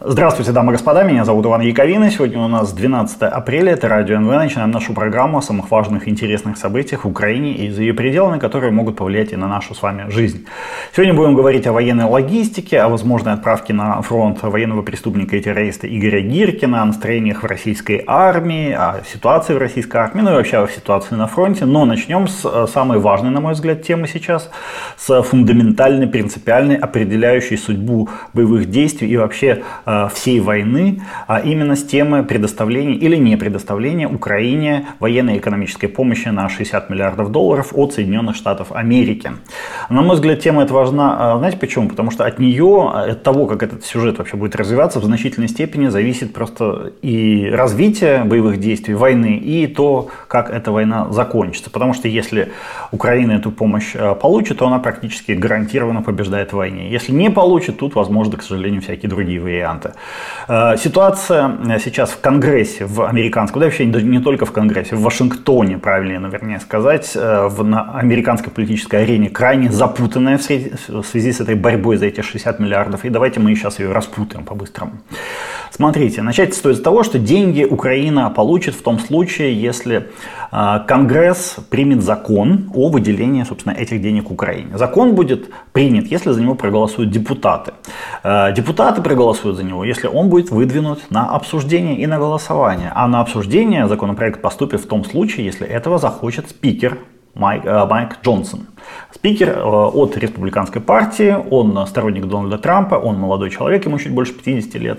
Здравствуйте, дамы и господа, меня зовут Иван Яковина. Сегодня у нас 12 апреля, это Радио НВ. Начинаем нашу программу о самых важных и интересных событиях в Украине и за ее пределами, которые могут повлиять и на нашу с вами жизнь. Сегодня будем говорить о военной логистике, о возможной отправке на фронт военного преступника и террориста Игоря Гиркина, о настроениях в российской армии, о ситуации в российской армии, ну и вообще о ситуации на фронте. Но начнем с самой важной, на мой взгляд, темы сейчас, с фундаментальной, принципиальной, определяющей судьбу боевых действий и вообще всей войны, а именно с темы предоставления или не предоставления Украине военной и экономической помощи на 60 миллиардов долларов от Соединенных Штатов Америки. На мой взгляд, тема эта важна, знаете почему? Потому что от нее, от того, как этот сюжет вообще будет развиваться, в значительной степени зависит просто и развитие боевых действий войны, и то, как эта война закончится. Потому что если Украина эту помощь получит, то она практически гарантированно побеждает в войне. Если не получит, тут возможны, к сожалению, всякие другие варианты. Ситуация сейчас в Конгрессе, в американском, да вообще не только в Конгрессе, в Вашингтоне, правильнее, наверное, сказать, на американской политической арене крайне запутанная в связи с этой борьбой за эти 60 миллиардов. И давайте мы сейчас ее распутаем по-быстрому. Смотрите, начать стоит с того, что деньги Украина получит в том случае, если Конгресс примет закон о выделении, собственно, этих денег Украине. Закон будет принят, если за него проголосуют депутаты. Депутаты проголосуют за него, если он будет выдвинут на обсуждение и на голосование. А на обсуждение законопроект поступит в том случае, если этого захочет спикер Майк Джонсон. Спикер от республиканской партии, он сторонник Дональда Трампа, он молодой человек, ему чуть больше 50 лет.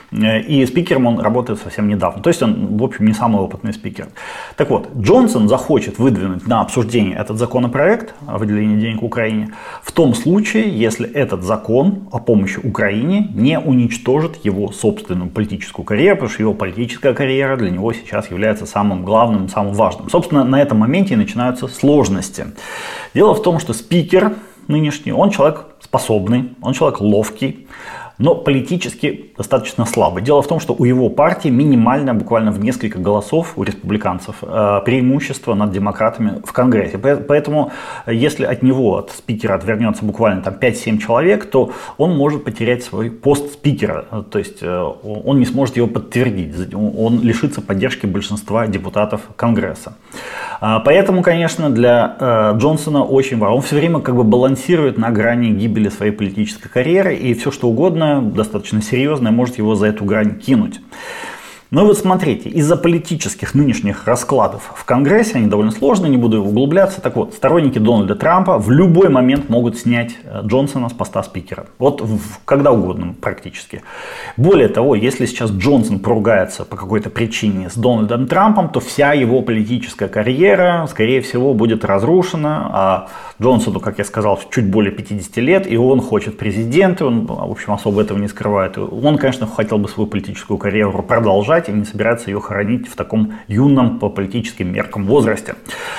И спикером он работает совсем недавно. То есть он, в общем, не самый опытный спикер. Так вот, Джонсон захочет выдвинуть на обсуждение этот законопроект о выделении денег Украине в том случае, если этот закон о помощи Украине не уничтожит его собственную политическую карьеру, потому что его политическая карьера для него сейчас является самым главным, самым важным. Собственно, на этом моменте и начинаются сложности. Дело в том, что спикер нынешний, он человек способный, он человек ловкий, но политически достаточно слабый. Дело в том, что у его партии минимально, буквально в несколько голосов у республиканцев, преимущество над демократами в Конгрессе. Поэтому, если от него, от спикера, отвернется буквально там 5-7 человек, то он может потерять свой пост спикера. То есть он не сможет его подтвердить. Он лишится поддержки большинства депутатов Конгресса. Поэтому, конечно, для Джонсона очень важно. Он все время как бы балансирует на грани гибели своей политической карьеры, и все что угодно, достаточно серьезное, может его за эту грань кинуть. Ну и вот смотрите, из-за политических нынешних раскладов в Конгрессе, они довольно сложные, не буду углубляться, так вот, сторонники Дональда Трампа в любой момент могут снять Джонсона с поста спикера. Вот когда угодно практически. Более того, если сейчас Джонсон поругается по какой-то причине с Дональдом Трампом, то вся его политическая карьера, скорее всего, будет разрушена. А Джонсону, как я сказал, чуть более 50 лет, и он хочет президента, он, в общем, особо этого не скрывает. Он, конечно, хотел бы свою политическую карьеру продолжать, и не собирается ее хоронить в таком юном по политическим меркам возрасте.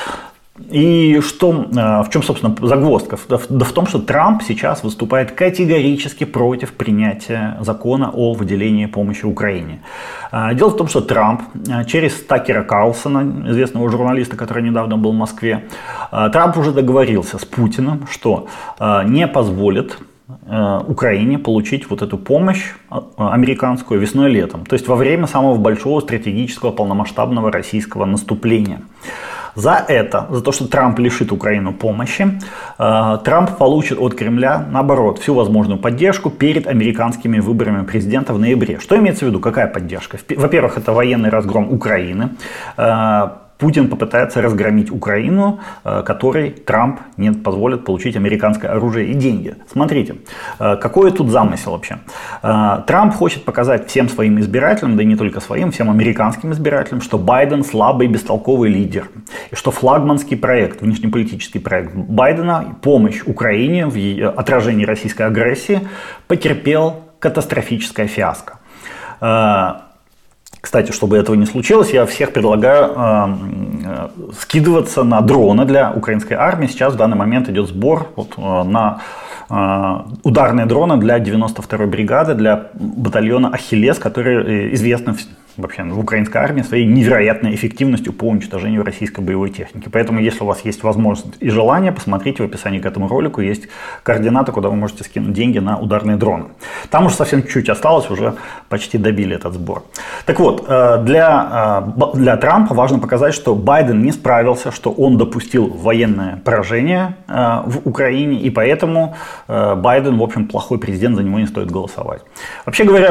И в чем, собственно, загвоздка? Да в том, что Трамп сейчас выступает категорически против принятия закона о выделении помощи Украине. Дело в том, что Трамп через Такера Карлсона, известного журналиста, который недавно был в Москве, Трамп уже договорился с Путиным, что не позволит Украине получить вот эту помощь американскую весной-летом, то есть во время самого большого стратегического полномасштабного российского наступления. За то, что Трамп лишит Украину помощи, Трамп получит от Кремля, наоборот, всю возможную поддержку перед американскими выборами президента в ноябре. Что имеется в виду? Какая поддержка? Во-первых, это военный разгром Украины. Путин попытается разгромить Украину, которой Трамп не позволит получить американское оружие и деньги. Смотрите, какой тут замысел вообще. Трамп хочет показать всем своим избирателям, да и не только своим, всем американским избирателям, что Байден слабый, бестолковый лидер. И что флагманский проект, внешнеполитический проект Байдена, помощь Украине в отражении российской агрессии, потерпел катастрофическое фиаско. Кстати, чтобы этого не случилось, я всех предлагаю скидываться на дроны для украинской армии. Сейчас в данный момент идет сбор на ударные дроны для 92-й бригады, для батальона «Ахиллес», который известен вообще в украинской армии своей невероятной эффективностью по уничтожению российской боевой техники. Поэтому, если у вас есть возможность и желание, посмотрите в описании к этому ролику, есть координаты, куда вы можете скинуть деньги на ударные дроны. Там уже совсем чуть-чуть осталось, уже почти добили этот сбор. Так вот, для Трампа важно показать, что Байден не справился, что он допустил военное поражение в Украине, и поэтому Байден, в общем, плохой президент, за него не стоит голосовать. Вообще говоря,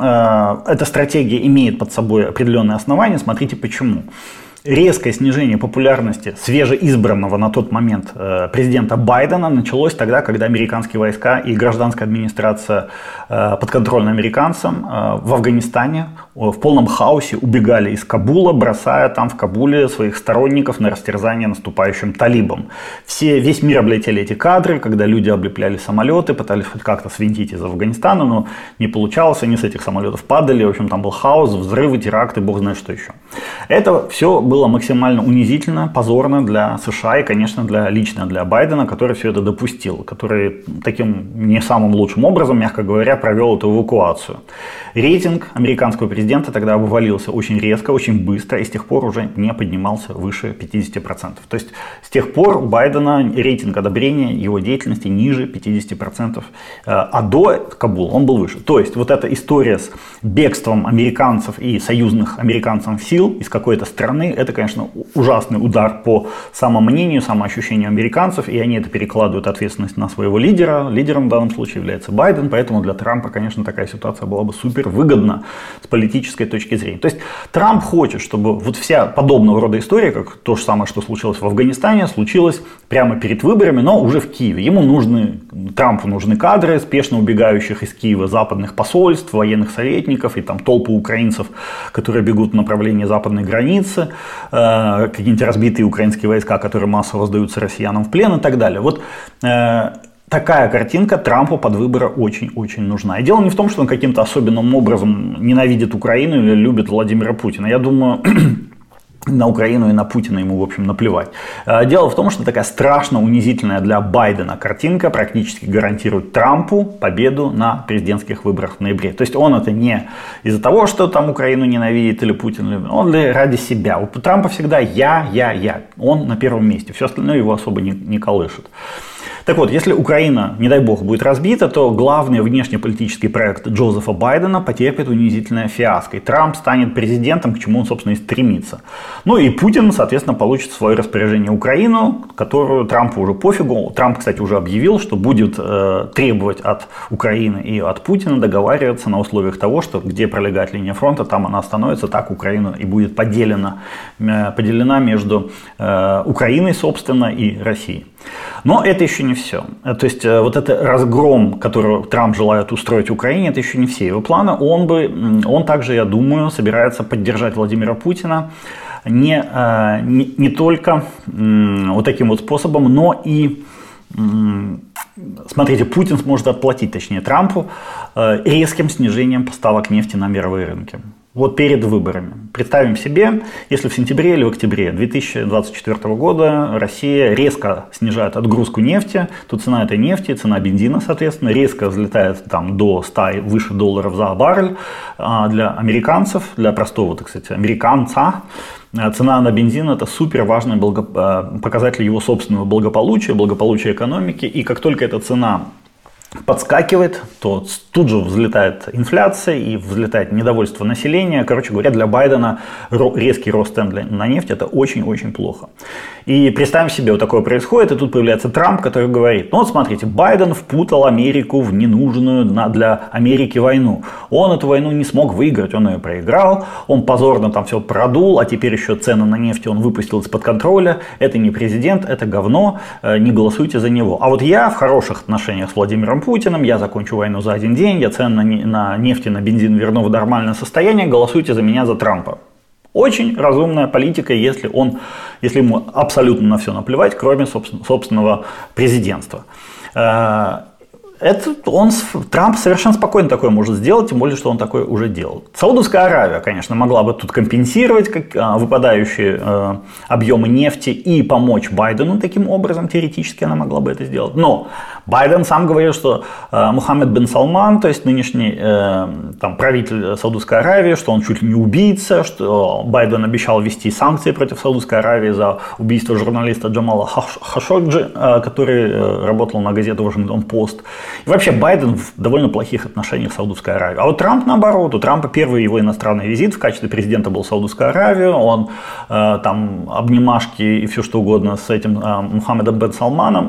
эта стратегия имеет под собой определенные основания. Смотрите почему. Резкое снижение популярности свежеизбранного на тот момент президента Байдена началось тогда, когда американские войска и гражданская администрация, подконтрольная американцам, в Афганистане в полном хаосе убегали из Кабула, бросая там в Кабуле своих сторонников на растерзание наступающим талибам. Весь мир облетели эти кадры, когда люди облепляли самолеты, пытались хоть как-то свинтить из Афганистана, но не получалось, они с этих самолетов падали, в общем, там был хаос, взрывы, теракты, бог знает что еще. Это все было максимально унизительно, позорно для США и, конечно, лично для Байдена, который все это допустил, который таким не самым лучшим образом, мягко говоря, провел эту эвакуацию. Рейтинг американского президента тогда обвалился очень резко, очень быстро, и с тех пор уже не поднимался выше 50%. То есть с тех пор у Байдена рейтинг одобрения его деятельности ниже 50%, а до Кабула он был выше. То есть вот эта история с бегством американцев и союзных американцам сил из какой-то страны, это, конечно, ужасный удар по самомнению, самоощущению американцев, и они это перекладывают ответственность на своего лидера. Лидером в данном случае является Байден, поэтому для Трампа, конечно, такая ситуация была бы супер выгодна с политической точки зрения. То есть Трамп хочет, чтобы вот вся подобного рода история, как то же самое, что случилось в Афганистане, случилось прямо перед выборами, но уже в Киеве. Трампу нужны кадры, спешно убегающих из Киева западных посольств, военных советников и там толпы украинцев, которые бегут в направлении западной границы, какие-нибудь разбитые украинские войска, которые массово сдаются россиянам в плен и так далее. Вот такая картинка Трампу под выборы очень-очень нужна. И дело не в том, что он каким-то особенным образом ненавидит Украину или любит Владимира Путина. Я думаю, на Украину и на Путина ему, в общем, наплевать. Дело в том, что такая страшно унизительная для Байдена картинка практически гарантирует Трампу победу на президентских выборах в ноябре. То есть он это не из-за того, что там Украину ненавидит или Путин любит, он ради себя. У Трампа всегда я. Он на первом месте. Все остальное его особо не колышет. Так вот, если Украина, не дай бог, будет разбита, то главный внешнеполитический проект Джозефа Байдена потерпит унизительное фиаско. И Трамп станет президентом, к чему он, собственно, и стремится. Ну и Путин, соответственно, получит в свое распоряжение Украину, которую Трампу уже пофигу. Трамп, кстати, уже объявил, что будет требовать от Украины и от Путина договариваться на условиях того, что где пролегает линия фронта, там она остановится, так Украина и будет поделена между Украиной, собственно, и Россией. Но это еще не все. То есть вот этот разгром, который Трамп желает устроить Украине, это еще не все его планы. Он также, я думаю, собирается поддержать Владимира Путина не только вот таким вот способом, но и, смотрите, Путин сможет отплатить, точнее, Трампу резким снижением поставок нефти на мировые рынки. Вот перед выборами. Представим себе, если в сентябре или в октябре 2024 года Россия резко снижает отгрузку нефти, то цена этой нефти, цена бензина, соответственно, резко взлетает там до 100 выше долларов за баррель. А для американцев, для простого, так сказать, американца, цена на бензин – это супер важный показатель его собственного благополучия экономики. И как только эта цена подскакивает, то тут же взлетает инфляция и взлетает недовольство населения. Короче говоря, для Байдена резкий рост цен на нефть – это очень-очень плохо. И представим себе, вот такое происходит, и тут появляется Трамп, который говорит: ну вот смотрите, Байден впутал Америку в ненужную для Америки войну. Он эту войну не смог выиграть, он ее проиграл, он позорно там все продул, а теперь еще цены на нефть он выпустил из-под контроля. Это не президент, это говно, не голосуйте за него. А вот я в хороших отношениях с Владимиром Путиным, я закончу войну за один день, я цены на нефть и на бензин верну в нормальное состояние, голосуйте за меня, за Трампа. Очень разумная политика, если ему абсолютно на все наплевать, кроме собственного президентства. Трамп совершенно спокойно такое может сделать, тем более, что он такое уже делал. Саудовская Аравия, конечно, могла бы тут компенсировать выпадающие объемы нефти и помочь Байдену таким образом, теоретически она могла бы это сделать. Но Байден сам говорил, что Мухаммед бен Салман, то есть нынешний правитель Саудовской Аравии, что он чуть ли не убийца, что Байден обещал ввести санкции против Саудовской Аравии за убийство журналиста Джамала Хашогджи, который работал на газету «Вашингтон-Пост». И вообще Байден в довольно плохих отношениях с Саудовской Аравией. А вот Трамп наоборот. У Трампа первый его иностранный визит в качестве президента был в Саудовскую Аравию. Он там обнимашки и все что угодно с этим Мухаммедом бен Салманом.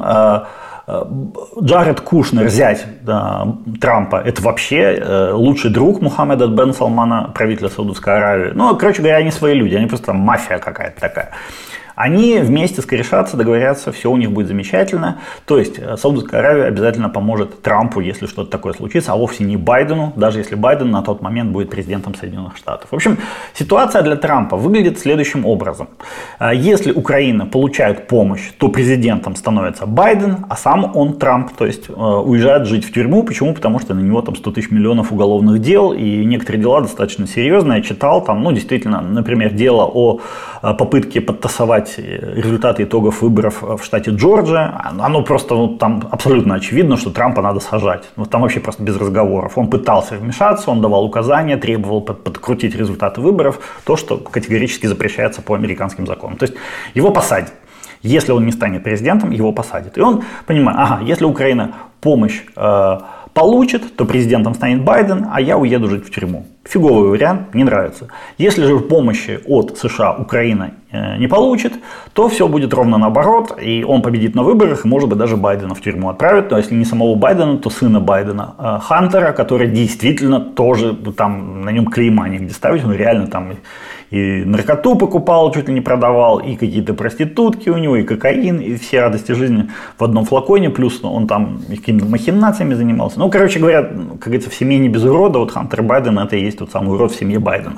Джаред Кушнер, зять Трампа, это вообще лучший друг Мухаммеда бен Салмана, правителя Саудовской Аравии. Ну, короче говоря, они свои люди, они просто мафия какая-то такая. Они вместе скорешатся, договорятся, все у них будет замечательно. То есть Саудовская Аравия обязательно поможет Трампу, если что-то такое случится, а вовсе не Байдену, даже если Байден на тот момент будет президентом Соединенных Штатов. В общем, ситуация для Трампа выглядит следующим образом. Если Украина получает помощь, то президентом становится Байден, а сам он, Трамп, то есть уезжает жить в тюрьму. Почему? Потому что на него там 100 тысяч миллионов уголовных дел, и некоторые дела достаточно серьезные. Я читал там, действительно, например, дело о попытке подтасовать результаты итогов выборов в штате Джорджия. Оно просто там абсолютно очевидно, что Трампа надо сажать. Там вообще просто без разговоров. Он пытался вмешаться, он давал указания, требовал подкрутить результаты выборов, то, что категорически запрещается по американским законам. То есть его посадят. Если он не станет президентом, его посадят. И он понимает, если Украина помощь получит, то президентом станет Байден, а я уеду жить в тюрьму. Фиговый вариант, не нравится. Если же помощи от США Украина не получит, то все будет ровно наоборот, и он победит на выборах, и, может быть, даже Байдена в тюрьму отправят. Но если не самого Байдена, то сына Байдена, Хантера, который действительно тоже, там на нем клейма негде ставить, он реально там и наркоту покупал, чуть ли не продавал, и какие-то проститутки у него, и кокаин, и все радости жизни в одном флаконе, плюс он там какими-то махинациями занимался. Короче говоря, как говорится, в семье не без урода, вот Хантер Байден это и есть тот самый урод в семье Байденов.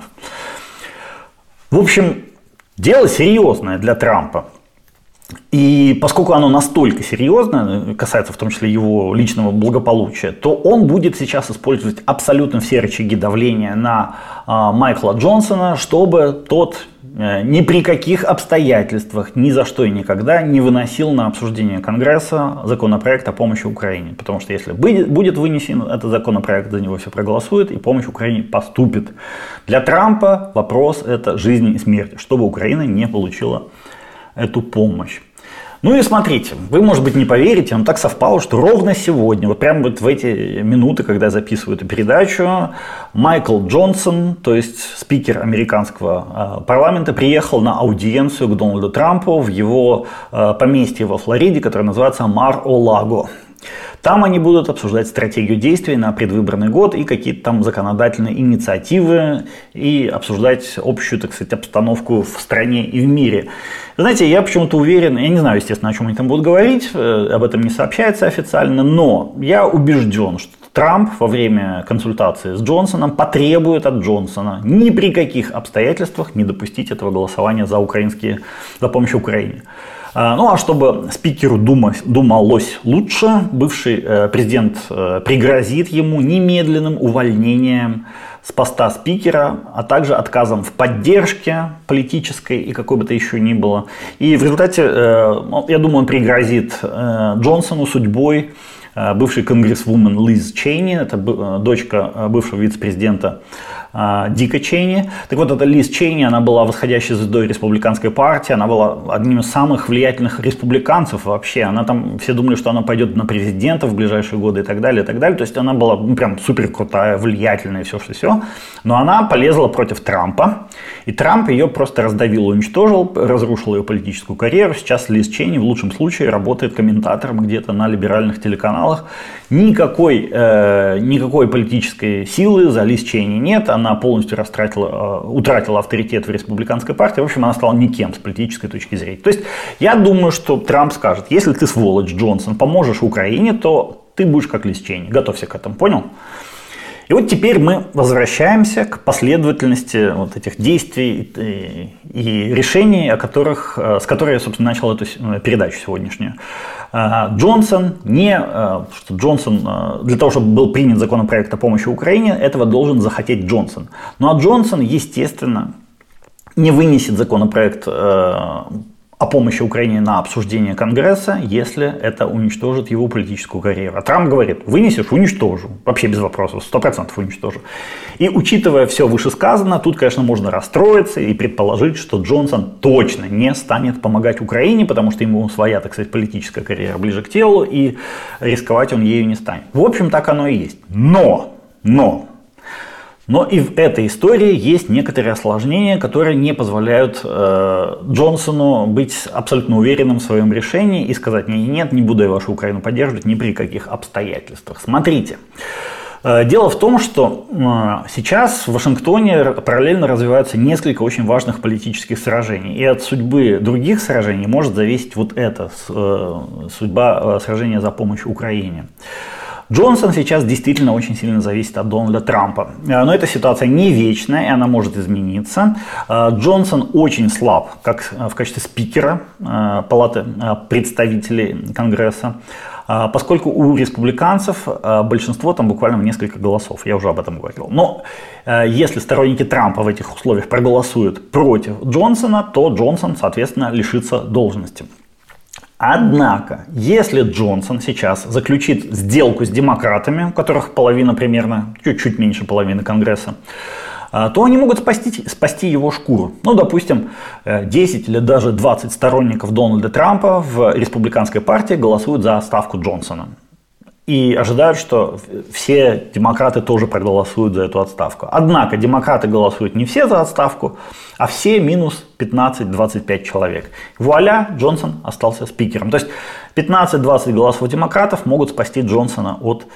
В общем, дело серьезное для Трампа. И поскольку оно настолько серьезно, касается в том числе его личного благополучия, то он будет сейчас использовать абсолютно все рычаги давления на Майкла Джонсона, чтобы тот ни при каких обстоятельствах, ни за что и никогда не выносил на обсуждение Конгресса законопроект о помощи Украине. Потому что если будет вынесен этот законопроект, за него все проголосуют, и помощь Украине поступит. Для Трампа вопрос – это жизнь и смерть, чтобы Украина не получила эту помощь. И смотрите, вы, может быть, не поверите, но так совпало, что ровно сегодня, вот прямо вот в эти минуты, когда я записываю эту передачу, Майкл Джонсон, то есть спикер американского парламента, приехал на аудиенцию к Дональду Трампу в его поместье во Флориде, которое называется Мар-о-Лаго. Там они будут обсуждать стратегию действий на предвыборный год и какие-то там законодательные инициативы и обсуждать общую, так сказать, обстановку в стране и в мире. Знаете, я почему-то уверен, я не знаю, естественно, о чем они там будут говорить, об этом не сообщается официально, но я убежден, что Трамп во время консультации с Джонсоном потребует от Джонсона ни при каких обстоятельствах не допустить этого голосования за помощь Украине. А чтобы спикеру думалось лучше, бывший президент пригрозит ему немедленным увольнением с поста спикера, а также отказом в поддержке политической и какой бы то еще ни было. И в результате, я думаю, он пригрозит Джонсону судьбой бывшей конгрессвумен Лиз Чейни, это дочка бывшего вице-президента Дика Чейни. Так вот, эта Лиз Чейни, она была восходящей звездой республиканской партии, она была одним из самых влиятельных республиканцев вообще. Она там, все думали, что она пойдет на президента в ближайшие годы и так далее, и так далее. То есть она была прям супер крутая, влиятельная, все. Но она полезла против Трампа, и Трамп ее просто раздавил, уничтожил, разрушил ее политическую карьеру. Сейчас Лиз Чейни в лучшем случае работает комментатором где-то на либеральных телеканалах. Никакой политической силы за Лиз Чейни нет, она полностью утратила авторитет в республиканской партии, в общем, она стала никем с политической точки зрения. То есть, я думаю, что Трамп скажет, если ты, сволочь, Джонсон, поможешь Украине, то ты будешь как Лиз Чейни. Готовься к этому, понял? И вот теперь мы возвращаемся к последовательности вот этих действий и решений, с которой я, собственно, начал эту передачу сегодняшнюю. Джонсон, для того, чтобы был принят законопроект о помощи Украине, этого должен захотеть Джонсон. Ну а Джонсон, естественно, не вынесет законопроект о помощи Украине на обсуждение Конгресса, если это уничтожит его политическую карьеру. А Трамп говорит, вынесешь — уничтожу. Вообще без вопросов, 100% уничтожу. И учитывая все вышесказанное, тут, конечно, можно расстроиться и предположить, что Джонсон точно не станет помогать Украине, потому что ему своя, так сказать, политическая карьера ближе к телу, и рисковать он ею не станет. В общем, так оно и есть. Но и в этой истории есть некоторые осложнения, которые не позволяют Джонсону быть абсолютно уверенным в своем решении и сказать: нет, не буду я вашу Украину поддерживать ни при каких обстоятельствах. Смотрите. Дело в том, что сейчас в Вашингтоне параллельно развиваются несколько очень важных политических сражений. И от судьбы других сражений может зависеть вот эта судьба сражения за помощь Украине. Джонсон сейчас действительно очень сильно зависит от Дональда Трампа. Но эта ситуация не вечная, и она может измениться. Джонсон очень слаб, как в качестве спикера Палаты представителей Конгресса, поскольку у республиканцев большинство там буквально в несколько голосов. Я уже об этом говорил. Но если сторонники Трампа в этих условиях проголосуют против Джонсона, то Джонсон, соответственно, лишится должности. Однако, если Джонсон сейчас заключит сделку с демократами, у которых половина примерно, чуть меньше половины Конгресса, то они могут спасти его шкуру. Ну, допустим, 10 или даже 20 сторонников Дональда Трампа в республиканской партии голосуют за отставку Джонсона. И ожидают, что все демократы тоже проголосуют за эту отставку. Однако демократы голосуют не все за отставку, а все минус 15-25 человек. Вуаля, Джонсон остался спикером. То есть 15-20 голосов демократов могут спасти Джонсона от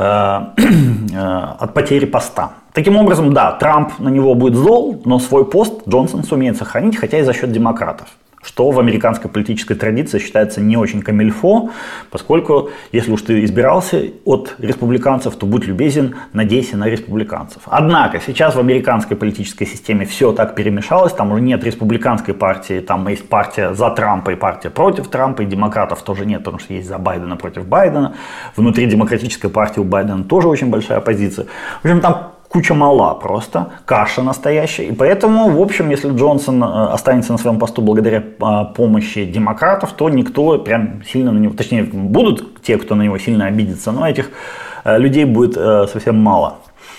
потери поста. Таким образом, да, Трамп на него будет зол, но свой пост Джонсон сумеет сохранить, хотя и за счет демократов. Что в американской политической традиции считается не очень камильфо, поскольку если уж ты избирался от республиканцев, то будь любезен, надейся на республиканцев. Однако сейчас в американской политической системе все так перемешалось, там уже нет республиканской партии, там есть партия за Трампа и партия против Трампа, и демократов тоже нет, потому что есть за Байдена против Байдена. Внутри демократической партии у Байдена тоже очень большая оппозиция. В общем, там куча мала просто, каша настоящая. И поэтому, в общем, если Джонсон останется на своем посту благодаря помощи демократов, то никто прям сильно на него, точнее, будут те, кто на него сильно обидится, но этих людей будет совсем мало.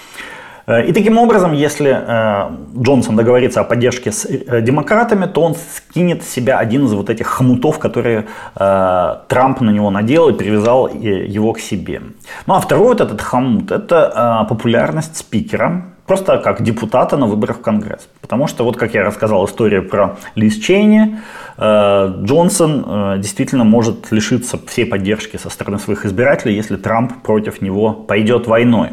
И таким образом, если Джонсон договорится о поддержке с демократами, то он скинет с себя один из вот этих хомутов, которые Трамп на него надел и привязал его к себе. Ну а второй вот этот хомут – это популярность спикера, просто как депутата на выборах в Конгресс. Потому что, вот как я рассказал историю про Лиз Чейни, Джонсон действительно может лишиться всей поддержки со стороны своих избирателей, если Трамп против него пойдет войной.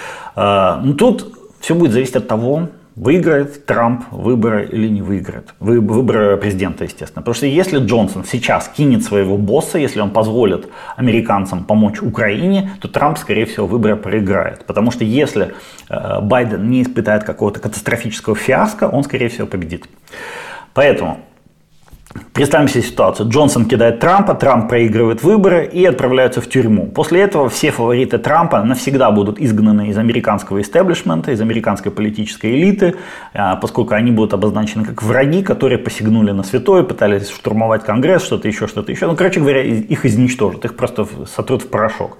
Но тут все будет зависеть от того, выиграет Трамп выборы или не выиграет. Выборы президента, естественно. Потому что если Джонсон сейчас кинет своего босса, если он позволит американцам помочь Украине, то Трамп, скорее всего, выборы проиграет. Потому что если Байден не испытает какого-то катастрофического фиаско, он, скорее всего, победит. Поэтому представим себе ситуацию. Джонсон кидает Трампа, Трамп проигрывает выборы и отправляются в тюрьму. После этого все фавориты Трампа навсегда будут изгнаны из американского истеблишмента, из американской политической элиты, поскольку они будут обозначены как враги, которые посягнули на святое, пытались штурмовать Конгресс, что-то еще. Ну, короче говоря, их изничтожат, их просто сотрут в порошок.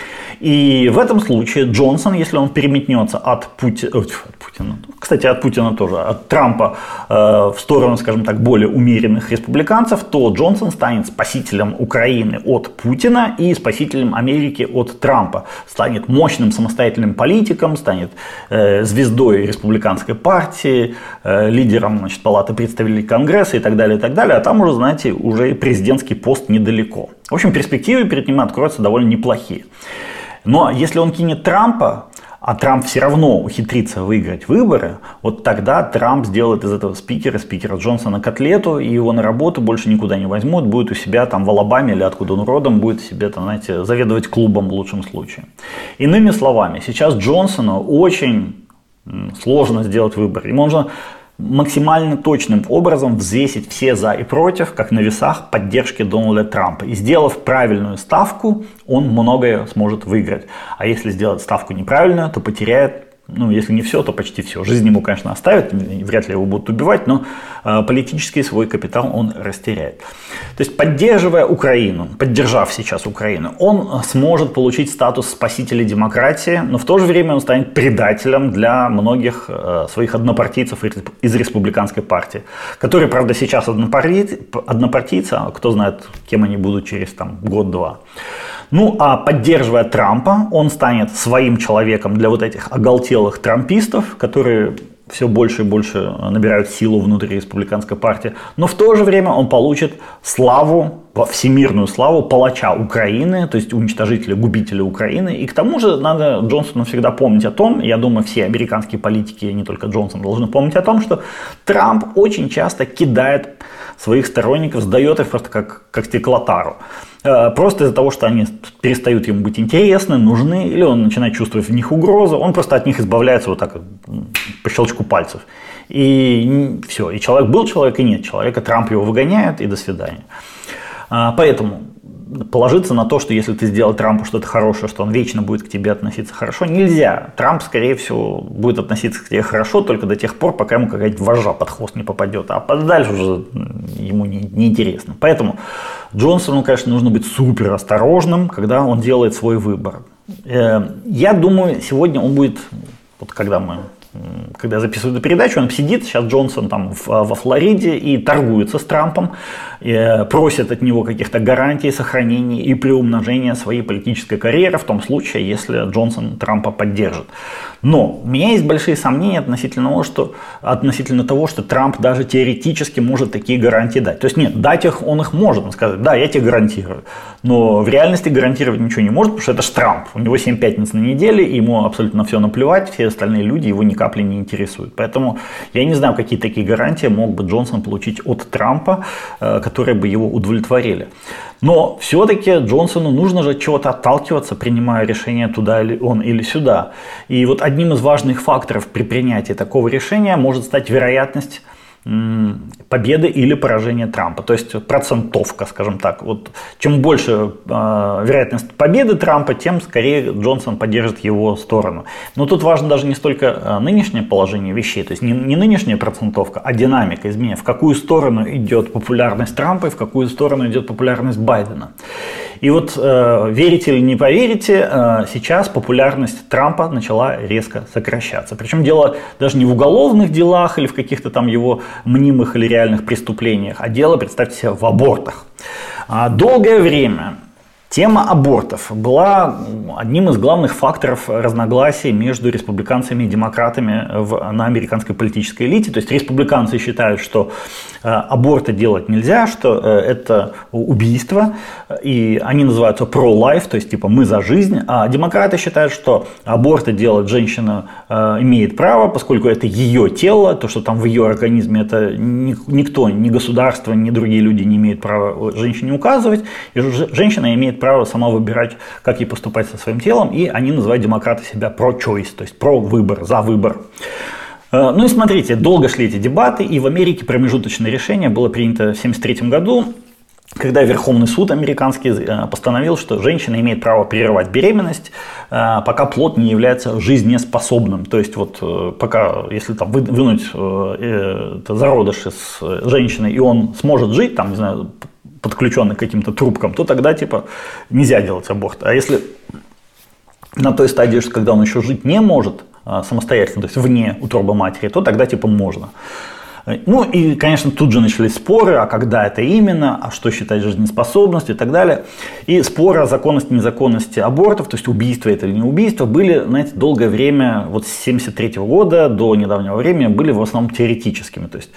И в этом случае Джонсон, если он переметнется от Путина, кстати, от Путина тоже, от Трампа в сторону, скажем так, более умеренных республиканцев, то Джонсон станет спасителем Украины от Путина и спасителем Америки от Трампа. Станет мощным самостоятельным политиком, станет звездой республиканской партии, лидером, значит, Палаты представителей Конгресса и так далее, и так далее. А там уже, знаете, уже и президентский пост недалеко. В общем, перспективы перед ним откроются довольно неплохие. Но если он кинет Трампа, а Трамп все равно ухитрится выиграть выборы, вот тогда Трамп сделает из этого спикера Джонсона котлету, и его на работу больше никуда не возьмут, будет у себя там в Алабаме или откуда он родом, будет себе там, знаете, заведовать клубом в лучшем случае. Иными словами, сейчас Джонсону очень сложно сделать выбор. Ему нужно максимально точным образом взвесить все за и против, как на весах поддержки Дональда Трампа. И сделав правильную ставку, он многое сможет выиграть. А если сделать ставку неправильную, то потеряет ну, если не все, то почти все. Жизнь ему, конечно, оставят, вряд ли его будут убивать, но политический свой капитал он растеряет. То есть, поддерживая Украину, поддержав сейчас Украину, он сможет получить статус спасителя демократии, но в то же время он станет предателем для многих своих однопартийцев из республиканской партии, которые, правда, сейчас однопартийцы, а кто знает, кем они будут через там, год-два. Ну, а поддерживая Трампа, он станет своим человеком для вот этих оголтелых трампистов, которые все больше и больше набирают силу внутри республиканской партии. Но в то же время он получит славу, всемирную славу палача Украины, то есть уничтожителя, губителя Украины. И к тому же надо Джонсону всегда помнить о том, я думаю, все американские политики, не только Джонсон, должны помнить о том, что Трамп очень часто кидает своих сторонников, сдает их просто как стеклотару. Просто из-за того, что они перестают ему быть интересны, нужны, или он начинает чувствовать в них угрозу, он просто от них избавляется вот так по щелчку пальцев. И все, и человек был человек, и нет человека, Трамп его выгоняет, и до свидания. Поэтому положиться на то, что если ты сделал Трампу что-то хорошее, что он вечно будет к тебе относиться хорошо, нельзя. Трамп, скорее всего, будет относиться к тебе хорошо только до тех пор, пока ему какая-то вожжа под хвост не попадет, а дальше уже ему неинтересно. Поэтому Джонсону, конечно, нужно быть супер осторожным, когда он делает свой выбор. Я думаю, сегодня он будет, вот когда я записываю эту передачу, он сидит, сейчас Джонсон там во Флориде и торгуется с Трампом, просит от него каких-то гарантий сохранения и приумножения своей политической карьеры в том случае, если Джонсон Трампа поддержит. Но у меня есть большие сомнения относительно того, что Трамп даже теоретически может такие гарантии дать. То есть нет, дать их он их может, он скажет, да, я тебе гарантирую. Но в реальности гарантировать ничего не может, потому что это ж Трамп. У него 7 пятниц на неделе, ему абсолютно все наплевать, все остальные люди его ни капли не интересуют. Поэтому я не знаю, какие такие гарантии мог бы Джонсон получить от Трампа, которые бы его удовлетворили. Но все-таки Джонсону нужно же от чего-то отталкиваться, принимая решение туда или он или сюда. И вот одним из важных факторов при принятии такого решения может стать вероятность победы или поражения Трампа. То есть процентовка, скажем так. Вот, чем больше вероятность победы Трампа, тем скорее Джонсон поддержит его сторону. Но тут важно даже не столько нынешнее положение вещей, то есть не нынешняя процентовка, а динамика изменения. В какую сторону идет популярность Трампа и в какую сторону идет популярность Байдена. И вот верите или не поверите, сейчас популярность Трампа начала резко сокращаться. Причем дело даже не в уголовных делах или в каких-то там его мнимых или реальных преступлениях, а дело, представьте себе, в абортах. Долгое время тема абортов была одним из главных факторов разногласий между республиканцами и демократами на американской политической элите. То есть республиканцы считают, что аборты делать нельзя, что это убийство, и они называются pro-life, то есть типа мы за жизнь, а демократы считают, что аборты делать женщина имеет право, поскольку это ее тело, то, что там в ее организме, это никто, ни государство, ни другие люди не имеют права женщине указывать, и женщина имеет право сама выбирать, как ей поступать со своим телом, и они называют демократы себя pro-choice, то есть про выбор, за выбор. Ну и смотрите, долго шли эти дебаты, и в Америке промежуточное решение было принято в 1973 году, когда Верховный суд американский постановил, что женщина имеет право прерывать беременность, пока плод не является жизнеспособным. То есть вот пока, если там вынуть зародыш из женщины, и он сможет жить, там, не знаю, подключенный к каким-то трубкам, то тогда типа нельзя делать аборт. А если на той стадии, что когда он еще жить не может самостоятельно, то есть вне утробы матери, то тогда типа можно. Ну и, конечно, тут же начались споры, а когда это именно, а что считать жизнеспособностью и так далее. И споры о законности и незаконности абортов, то есть убийство это или не убийство, были, знаете, долгое время, вот с 1973 года до недавнего времени, были в основном теоретическими. То есть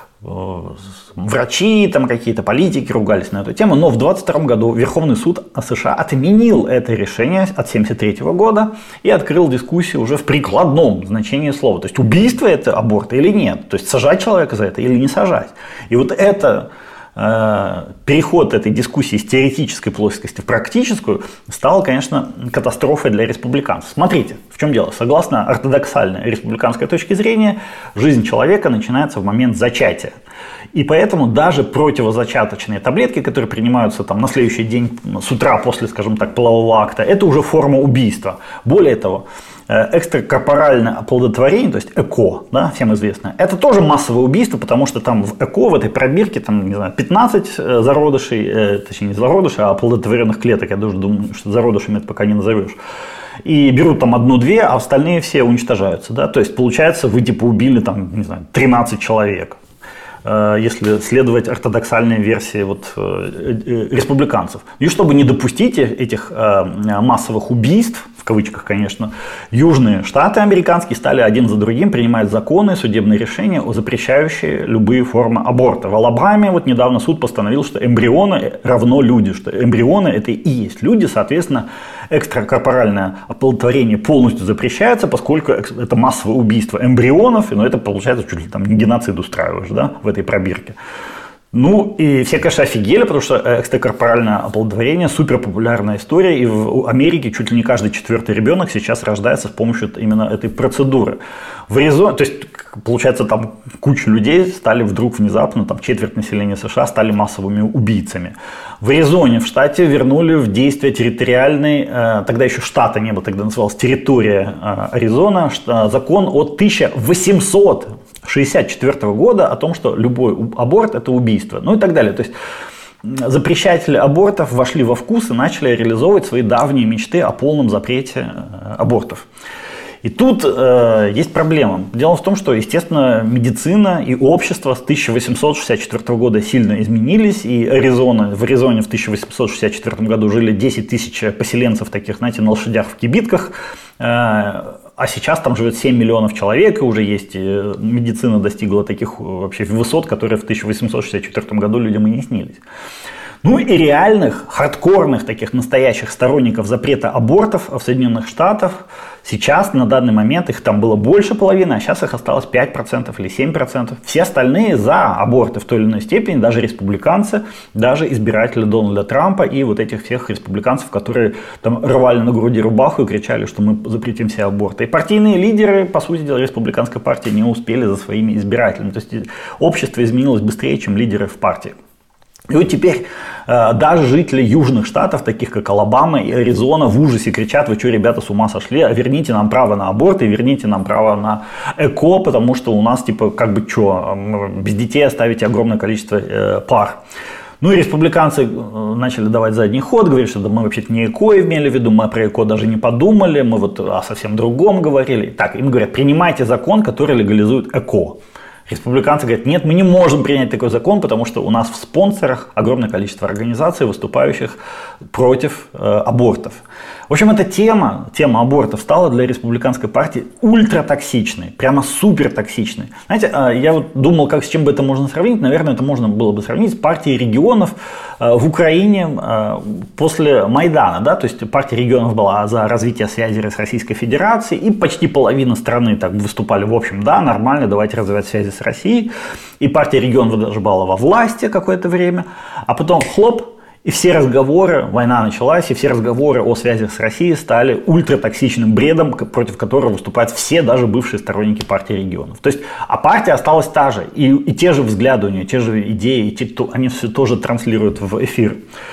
врачи, там какие-то политики ругались на эту тему, но в 1922 году Верховный суд США отменил это решение от 1973 года и открыл дискуссию уже в прикладном значении слова. То есть убийство это аборт или нет, то есть сажать человека за это или не сажать. И вот это переход этой дискуссии с теоретической плоскости в практическую стал, конечно, катастрофой для республиканцев. Смотрите, в чем дело. Согласно ортодоксальной республиканской точке зрения, жизнь человека начинается в момент зачатия. И поэтому даже противозачаточные таблетки, которые принимаются там, на следующий день с утра после, скажем так, полового акта, это уже форма убийства. Более того, экстракорпоральное оплодотворение, то есть ЭКО, да, всем известно, это тоже массовое убийство, потому что там в ЭКО, в этой пробирке, там, не знаю, 15 зародышей, точнее не зародышей, а оплодотворенных клеток, я даже думаю, что зародышами это пока не назовешь. И берут там одну-две, а остальные все уничтожаются, да, то есть получается вы типа убили там, не знаю, 13 человек. Если следовать ортодоксальной версии республиканцев. И чтобы не допустить этих массовых убийств, в кавычках, конечно, южные штаты американские стали один за другим принимать законы, судебные решения, запрещающие любые формы аборта. В Алабаме недавно суд постановил, что эмбрионы равно люди, что эмбрионы это и есть люди, соответственно, экстракорпоральное оплодотворение полностью запрещается, поскольку это массовое убийство эмбрионов, но это получается чуть ли там не геноцид устраиваешь, да, в этой пробирке. Ну, и все, конечно, офигели, потому что экстракорпоральное оплодотворение супер популярная история, и в Америке чуть ли не каждый 4-й ребенок сейчас рождается с помощью именно этой процедуры. В Аризоне, то есть, получается, там куча людей стали вдруг внезапно, там четверть населения США стали массовыми убийцами. В Аризоне, в штате, вернули в действие территориальный, тогда еще штата не было, тогда называлась территория Аризона, закон от 1864 года о том, что любой аборт – это убийство, ну и так далее. То есть запрещатели абортов вошли во вкус и начали реализовывать свои давние мечты о полном запрете абортов. И тут есть проблема. Дело в том, что, естественно, медицина и общество с 1864 года сильно изменились, и в Аризоне в 1864 году жили 10 тысяч поселенцев таких, знаете, на лошадях в кибитках, а сейчас там живет 7 миллионов человек, и уже есть, медицина достигла таких вообще высот, которые в 1864 году людям и не снились. Ну и реальных, хардкорных, таких настоящих сторонников запрета абортов в Соединенных Штатах сейчас, на данный момент, их там было больше половины, а сейчас их осталось 5% или 7%. Все остальные за аборты в той или иной степени, даже республиканцы, даже избиратели Дональда Трампа и вот этих всех республиканцев, которые там рвали на груди рубаху и кричали, что мы запретим все аборты. И партийные лидеры, по сути дела, республиканской партии не успели за своими избирателями. То есть общество изменилось быстрее, чем лидеры в партии. И вот теперь даже жители южных штатов, таких как Алабама и Аризона, в ужасе кричат: вы что, ребята, с ума сошли? Верните нам право на аборт и верните нам право на ЭКО, потому что у нас, типа, как бы что, без детей оставите огромное количество пар. Ну и республиканцы начали давать задний ход, говорили, что да, мы вообще-то не ЭКО имели в виду, мы про ЭКО даже не подумали, мы вот о совсем другом говорили. Так, им говорят: принимайте закон, который легализует ЭКО. Республиканцы говорят: нет, мы не можем принять такой закон, потому что у нас в спонсорах огромное количество организаций, выступающих против абортов. В общем, эта тема абортов стала для республиканской партии ультратоксичной, прямо супертоксичной. Знаете, я вот думал, как с чем бы это можно сравнить. Наверное, это можно было бы сравнить с партией регионов в Украине после Майдана. Да? То есть партия регионов была за развитие связи с Российской Федерацией, и почти половина страны так выступали: в общем, да, нормально, давайте развивать связи с Россией. И партия регионов даже была во власти какое-то время, а потом хлоп, и все разговоры, война началась, и все разговоры о связях с Россией стали ультратоксичным бредом, против которого выступают все, даже бывшие сторонники партии регионов. То есть, а партия осталась та же, и те же взгляды у нее, те же идеи, они все тоже транслируют в эфир.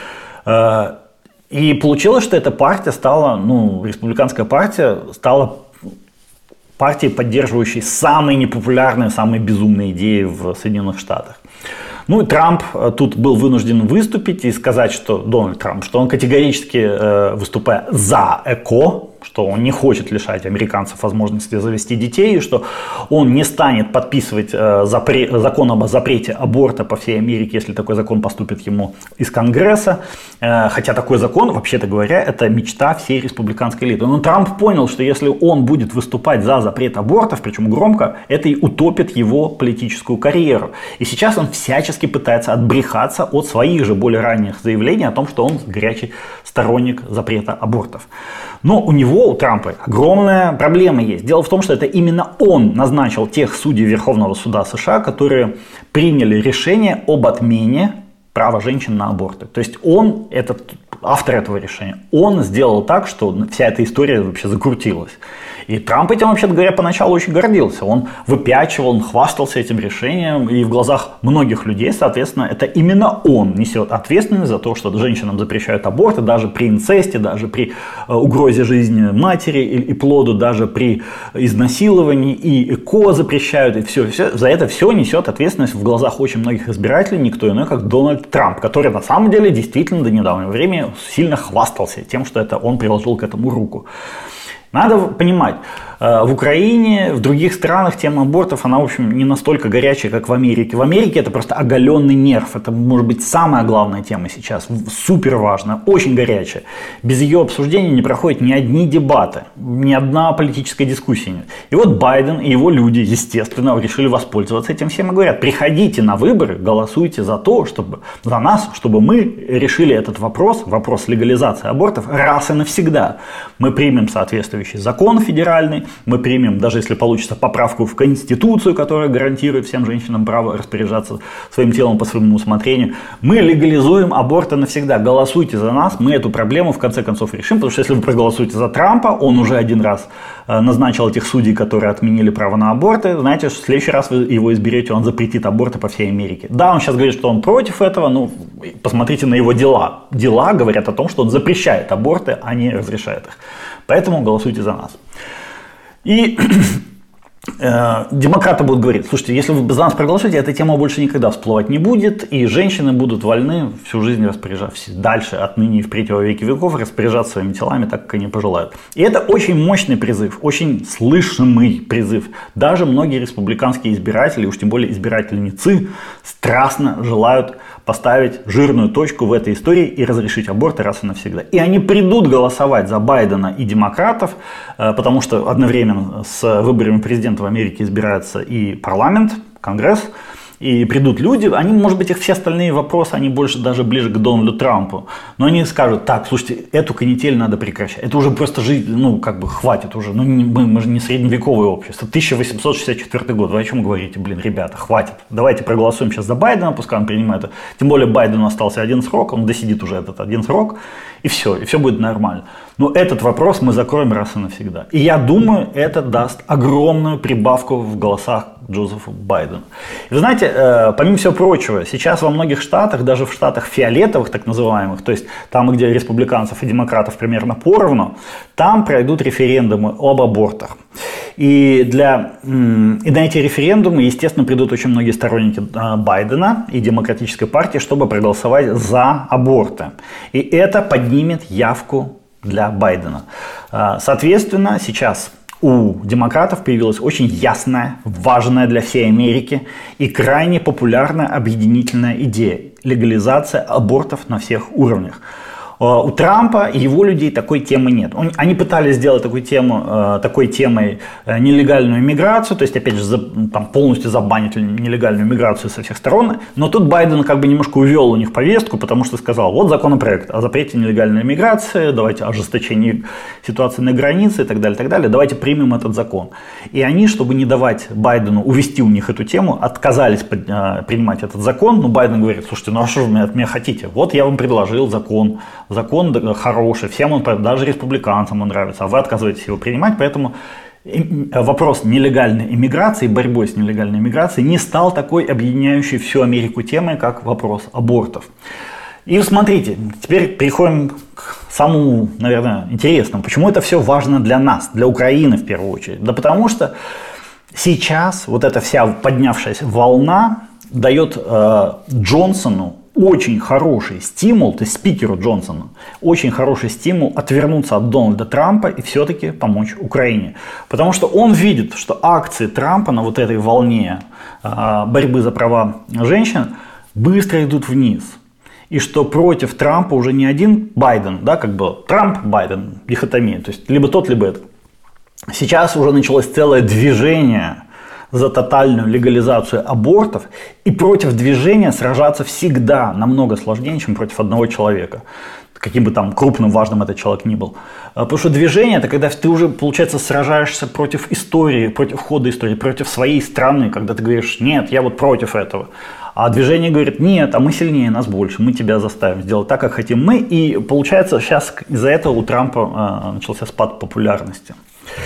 И получилось, что эта партия стала, республиканская партия стала партией, поддерживающей самые непопулярные, самые безумные идеи в Соединенных Штатах. Ну и Трамп тут был вынужден выступить и сказать, что Дональд Трамп, что он категорически, выступая за ЭКО, что он не хочет лишать американцев возможности завести детей, и что он не станет подписывать закон об запрете аборта по всей Америке, если такой закон поступит ему из Конгресса. Хотя такой закон, вообще-то говоря, это мечта всей республиканской элиты. Но Трамп понял, что если он будет выступать за запрет абортов, причем громко, это и утопит его политическую карьеру. И сейчас он всячески пытается отбрехаться от своих же более ранних заявлений о том, что он горячий сторонник запрета абортов. Но у Трампа, огромная проблема есть. Дело в том, что это именно он назначил тех судей Верховного суда США, которые приняли решение об отмене права женщин на аборты. То есть он, этот автор этого решения, он сделал так, что вся эта история вообще закрутилась. И Трамп этим, вообще говоря, поначалу очень гордился. Он выпячивал, он хвастался этим решением. И в глазах многих людей, соответственно, это именно он несет ответственность за то, что женщинам запрещают аборты, даже при инцесте, даже при угрозе жизни матери и плоду, даже при изнасиловании. И ЭКО запрещают, и все. За это все несет ответственность в глазах очень многих избирателей никто иной, как Дональд Трамп, который на самом деле действительно до недавнего времени сильно хвастался тем, что это он приложил к этому руку. Надо понимать, в Украине, в других странах тема абортов, она, в общем, не настолько горячая, как в Америке. В Америке это просто оголенный нерв. Это, может быть, самая главная тема сейчас. Супер важная, очень горячая. Без ее обсуждения не проходят ни одни дебаты, ни одна политическая дискуссия нет. И вот Байден и его люди, естественно, решили воспользоваться этим всем и говорят: приходите на выборы, голосуйте за то, за нас, чтобы мы решили этот вопрос легализации абортов раз и навсегда. Мы примем соответствующий закон федеральный, мы примем, даже если получится, поправку в Конституцию, которая гарантирует всем женщинам право распоряжаться своим телом по своему усмотрению. Мы легализуем аборты навсегда. Голосуйте за нас, мы эту проблему в конце концов решим, потому что если вы проголосуете за Трампа, он уже один раз назначил этих судей, которые отменили право на аборты, знаете, в следующий раз вы его изберете, он запретит аборты по всей Америке. Да, он сейчас говорит, что он против этого, но посмотрите на его дела. Дела говорят о том, что он запрещает аборты, а не разрешает их. Поэтому голосуйте за нас. И демократы будут говорить: слушайте, если вы за нас проголосуете, эта тема больше никогда всплывать не будет, и женщины будут вольны всю жизнь распоряжаться, дальше, отныне и впредь во веки веков, распоряжаться своими телами так, как они пожелают. И это очень мощный призыв, очень слышимый призыв. Даже многие республиканские избиратели, уж тем более избирательницы, страстно желают поставить жирную точку в этой истории и разрешить аборты раз и навсегда. И они придут голосовать за Байдена и демократов, потому что одновременно с выборами президента в Америке избирается и парламент, Конгресс, и придут люди, они, может быть, их все остальные вопросы, они больше даже ближе к Дональду Трампу, но они скажут: так, слушайте, эту канитель надо прекращать, это уже просто жизнь, хватит уже, мы же не средневековое общество, 1864 год, вы о чем говорите, ребята, хватит, давайте проголосуем сейчас за Байдена, пускай он принимает это, тем более Байдену остался один срок, он досидит уже этот один срок, и все будет нормально. Но этот вопрос мы закроем раз и навсегда. И я думаю, это даст огромную прибавку в голосах Джозефу Байдену. И вы знаете, помимо всего прочего, сейчас во многих штатах, даже в штатах фиолетовых так называемых, то есть там, где республиканцев и демократов примерно поровну, там пройдут референдумы об абортах. И на эти референдумы, естественно, придут очень многие сторонники Байдена и демократической партии, чтобы проголосовать за аборты. И это поднимет явку для Байдена. Соответственно, сейчас у демократов появилась очень ясная, важная для всей Америки и крайне популярная объединительная идея – легализация абортов на всех уровнях. У Трампа и его людей такой темы нет. Они пытались сделать такой темой нелегальную иммиграцию, то есть, опять же, полностью забанить нелегальную иммиграцию со всех сторон. Но тут Байден немножко увел у них повестку, потому что сказал: вот законопроект о запрете нелегальной иммиграции, давайте ожесточение ситуации на границе и так далее, давайте примем этот закон. И они, чтобы не давать Байдену увести у них эту тему, отказались принимать этот закон. Но Байден говорит: слушайте, а что вы от меня хотите? Вот я вам предложил закон хороший, всем он, даже республиканцам он нравится, а вы отказываетесь его принимать, поэтому вопрос нелегальной иммиграции, борьбой с нелегальной иммиграцией не стал такой объединяющей всю Америку темой, как вопрос абортов. И смотрите, теперь переходим к самому, наверное, интересному. Почему это все важно для нас, для Украины в первую очередь? Да потому что сейчас вот эта вся поднявшаяся волна дает Джонсону очень хороший стимул, то есть спикеру Джонсону, очень хороший стимул отвернуться от Дональда Трампа и все-таки помочь Украине. Потому что он видит, что акции Трампа на вот этой волне борьбы за права женщин быстро идут вниз. И что против Трампа уже не один Байден, Трамп-Байден, дихотомия, то есть либо тот, либо этот. Сейчас уже началось целое движение за тотальную легализацию абортов, и против движения сражаться всегда намного сложнее, чем против одного человека. каким бы там крупным, важным этот человек ни был. Потому что движение – это когда ты уже, получается, сражаешься против истории, против хода истории, против своей страны, когда ты говоришь: нет, я вот против этого. А движение говорит: нет, а мы сильнее, нас больше, мы тебя заставим сделать так, как хотим мы. И получается, сейчас из-за этого у Трампа начался спад популярности.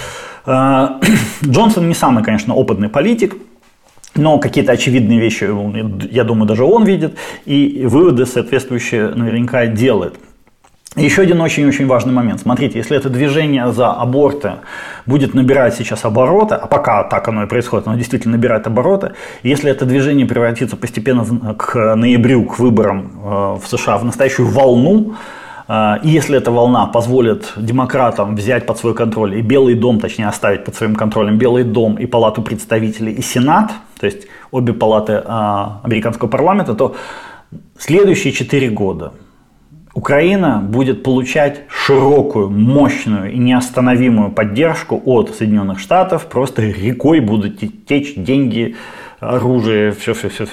Джонсон не самый, конечно, опытный политик, но какие-то очевидные вещи, я думаю, даже он видит, и выводы соответствующие наверняка делает. Еще один очень-очень важный момент. Смотрите, если это движение за аборты будет набирать сейчас обороты, а пока так оно и происходит, оно действительно набирает обороты, если это движение превратится постепенно к ноябрю, к выборам в США, в настоящую волну, и если эта волна позволит демократам взять под свой контроль, и Белый дом, точнее оставить под своим контролем Белый дом и Палату представителей и Сенат, то есть обе палаты американского парламента, то следующие 4 года Украина будет получать широкую, мощную и неостановимую поддержку от Соединенных Штатов. Просто рекой будут течь деньги, оружие, все,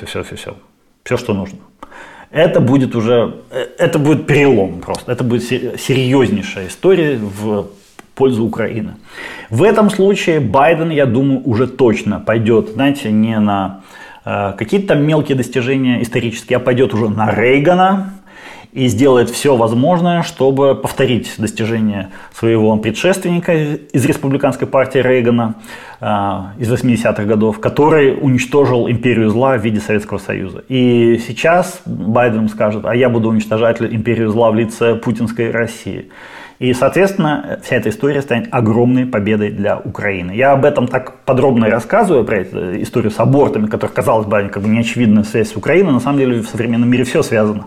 что нужно. Это будет перелом просто. Это будет серьезнейшая история в пользу Украины. В этом случае Байден, я думаю, уже точно пойдет, знаете, не на какие-то там мелкие достижения исторические, а пойдет уже на Рейгана и сделает все возможное, чтобы повторить достижения своего предшественника из республиканской партии Рейгана из 80-х годов, который уничтожил империю зла в виде Советского Союза. И сейчас Байден скажет: а я буду уничтожать империю зла в лице путинской России. И, соответственно, вся эта история станет огромной победой для Украины. Я об этом так подробно и рассказываю, про эту историю с абортами, которая, казалось бы, как бы неочевидная связь с Украиной. На самом деле в современном мире все связано.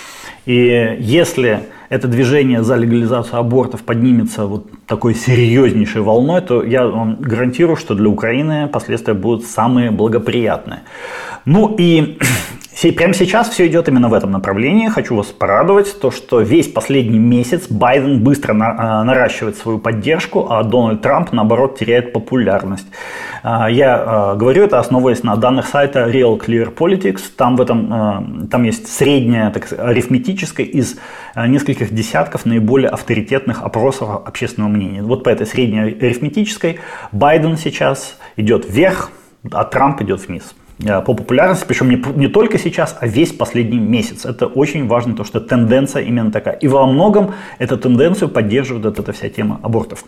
И если это движение за легализацию абортов поднимется вот такой серьезнейшей волной, то я вам гарантирую, что для Украины последствия будут самые благоприятные. Ну и прямо сейчас все идет именно в этом направлении. Хочу вас порадовать, то, что весь последний месяц Байден быстро наращивает свою поддержку, а Дональд Трамп, наоборот, теряет популярность. Я говорю это, основываясь на данных сайта Real Clear Politics. Там есть средняя, так сказать, арифметическая из нескольких десятков наиболее авторитетных опросов общественного мнения. Вот по этой средней арифметической Байден сейчас идет вверх, а Трамп идет вниз по популярности, причем не только сейчас, а весь последний месяц. Это очень важно, потому что тенденция именно такая. И во многом эту тенденцию поддерживает эта вся тема абортов.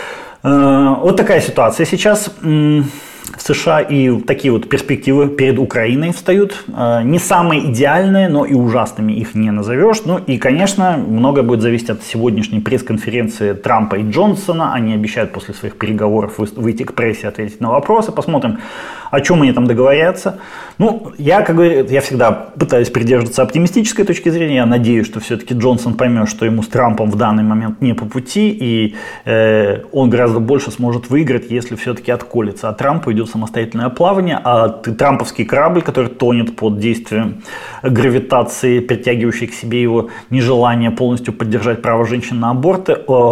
Вот такая ситуация сейчас в США, и такие вот перспективы перед Украиной встают. Не самые идеальные, но и ужасными их не назовешь. Ну и, конечно, многое будет зависеть от сегодняшней пресс-конференции Трампа и Джонсона. Они обещают после своих переговоров выйти к прессе, ответить на вопросы. Посмотрим, о чем они там договорятся. Ну, я всегда пытаюсь придерживаться оптимистической точки зрения. Я надеюсь, что все-таки Джонсон поймет, что ему с Трампом в данный момент не по пути, и он гораздо больше сможет выиграть, если все-таки отколется. А Трампу идет самостоятельное плавание, а трамповский корабль, который тонет под действием гравитации, притягивающей к себе его нежелание полностью поддержать право женщин на аборты,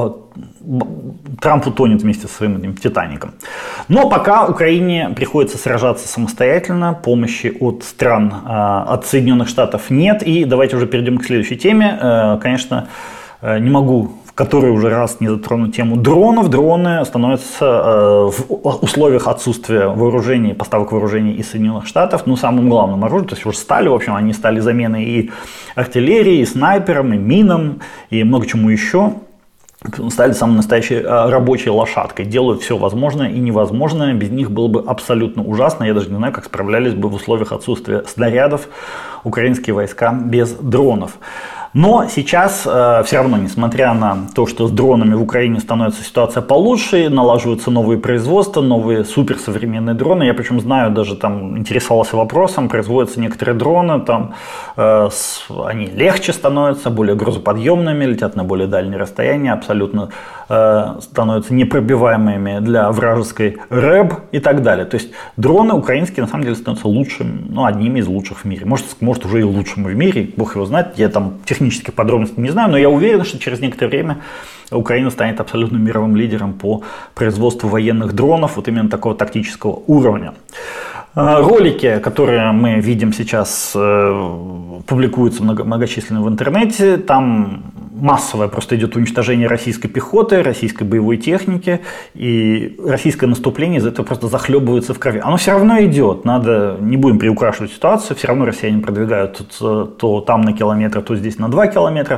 Трамп утонет вместе со своим этим «Титаником». Но пока Украине приходится сражаться самостоятельно, помощи от стран, от Соединенных Штатов нет. И давайте уже перейдем к следующей теме. Конечно, не могу в который уже раз не затронуть тему дронов. Дроны становятся в условиях отсутствия вооружений, поставок вооружений из Соединенных Штатов, ну, самым главным оружием, то есть уже стали, в общем, они стали заменой и артиллерии, и снайперам, и минам, и много чему еще. Стали самой настоящей рабочей лошадкой, делают все возможное и невозможное, без них было бы абсолютно ужасно, я даже не знаю, как справлялись бы в условиях отсутствия снарядов украинские войска без дронов. Но сейчас все равно, несмотря на то, что с дронами в Украине становится ситуация получше, налаживаются новые производства, новые суперсовременные дроны. Я причем знаю, даже там интересовался вопросом, производятся некоторые дроны, там они легче становятся, более грузоподъемными, летят на более дальние расстояния, абсолютно становятся непробиваемыми для вражеской РЭБ и так далее. То есть дроны украинские на самом деле становятся лучшими, ну, одними из лучших в мире. Может уже и лучшими в мире, бог его знает, я там технических подробностей не знаю, но я уверен, что через некоторое время Украина станет абсолютно мировым лидером по производству военных дронов, вот именно такого тактического уровня. Ролики, которые мы видим сейчас, публикуются многочисленно в интернете, там массовое просто идет уничтожение российской пехоты, российской боевой техники, и российское наступление из-за этого просто захлебывается в крови. Оно все равно идет, не будем приукрашивать ситуацию, все равно россияне продвигают то там на километр, то здесь на 2 километра,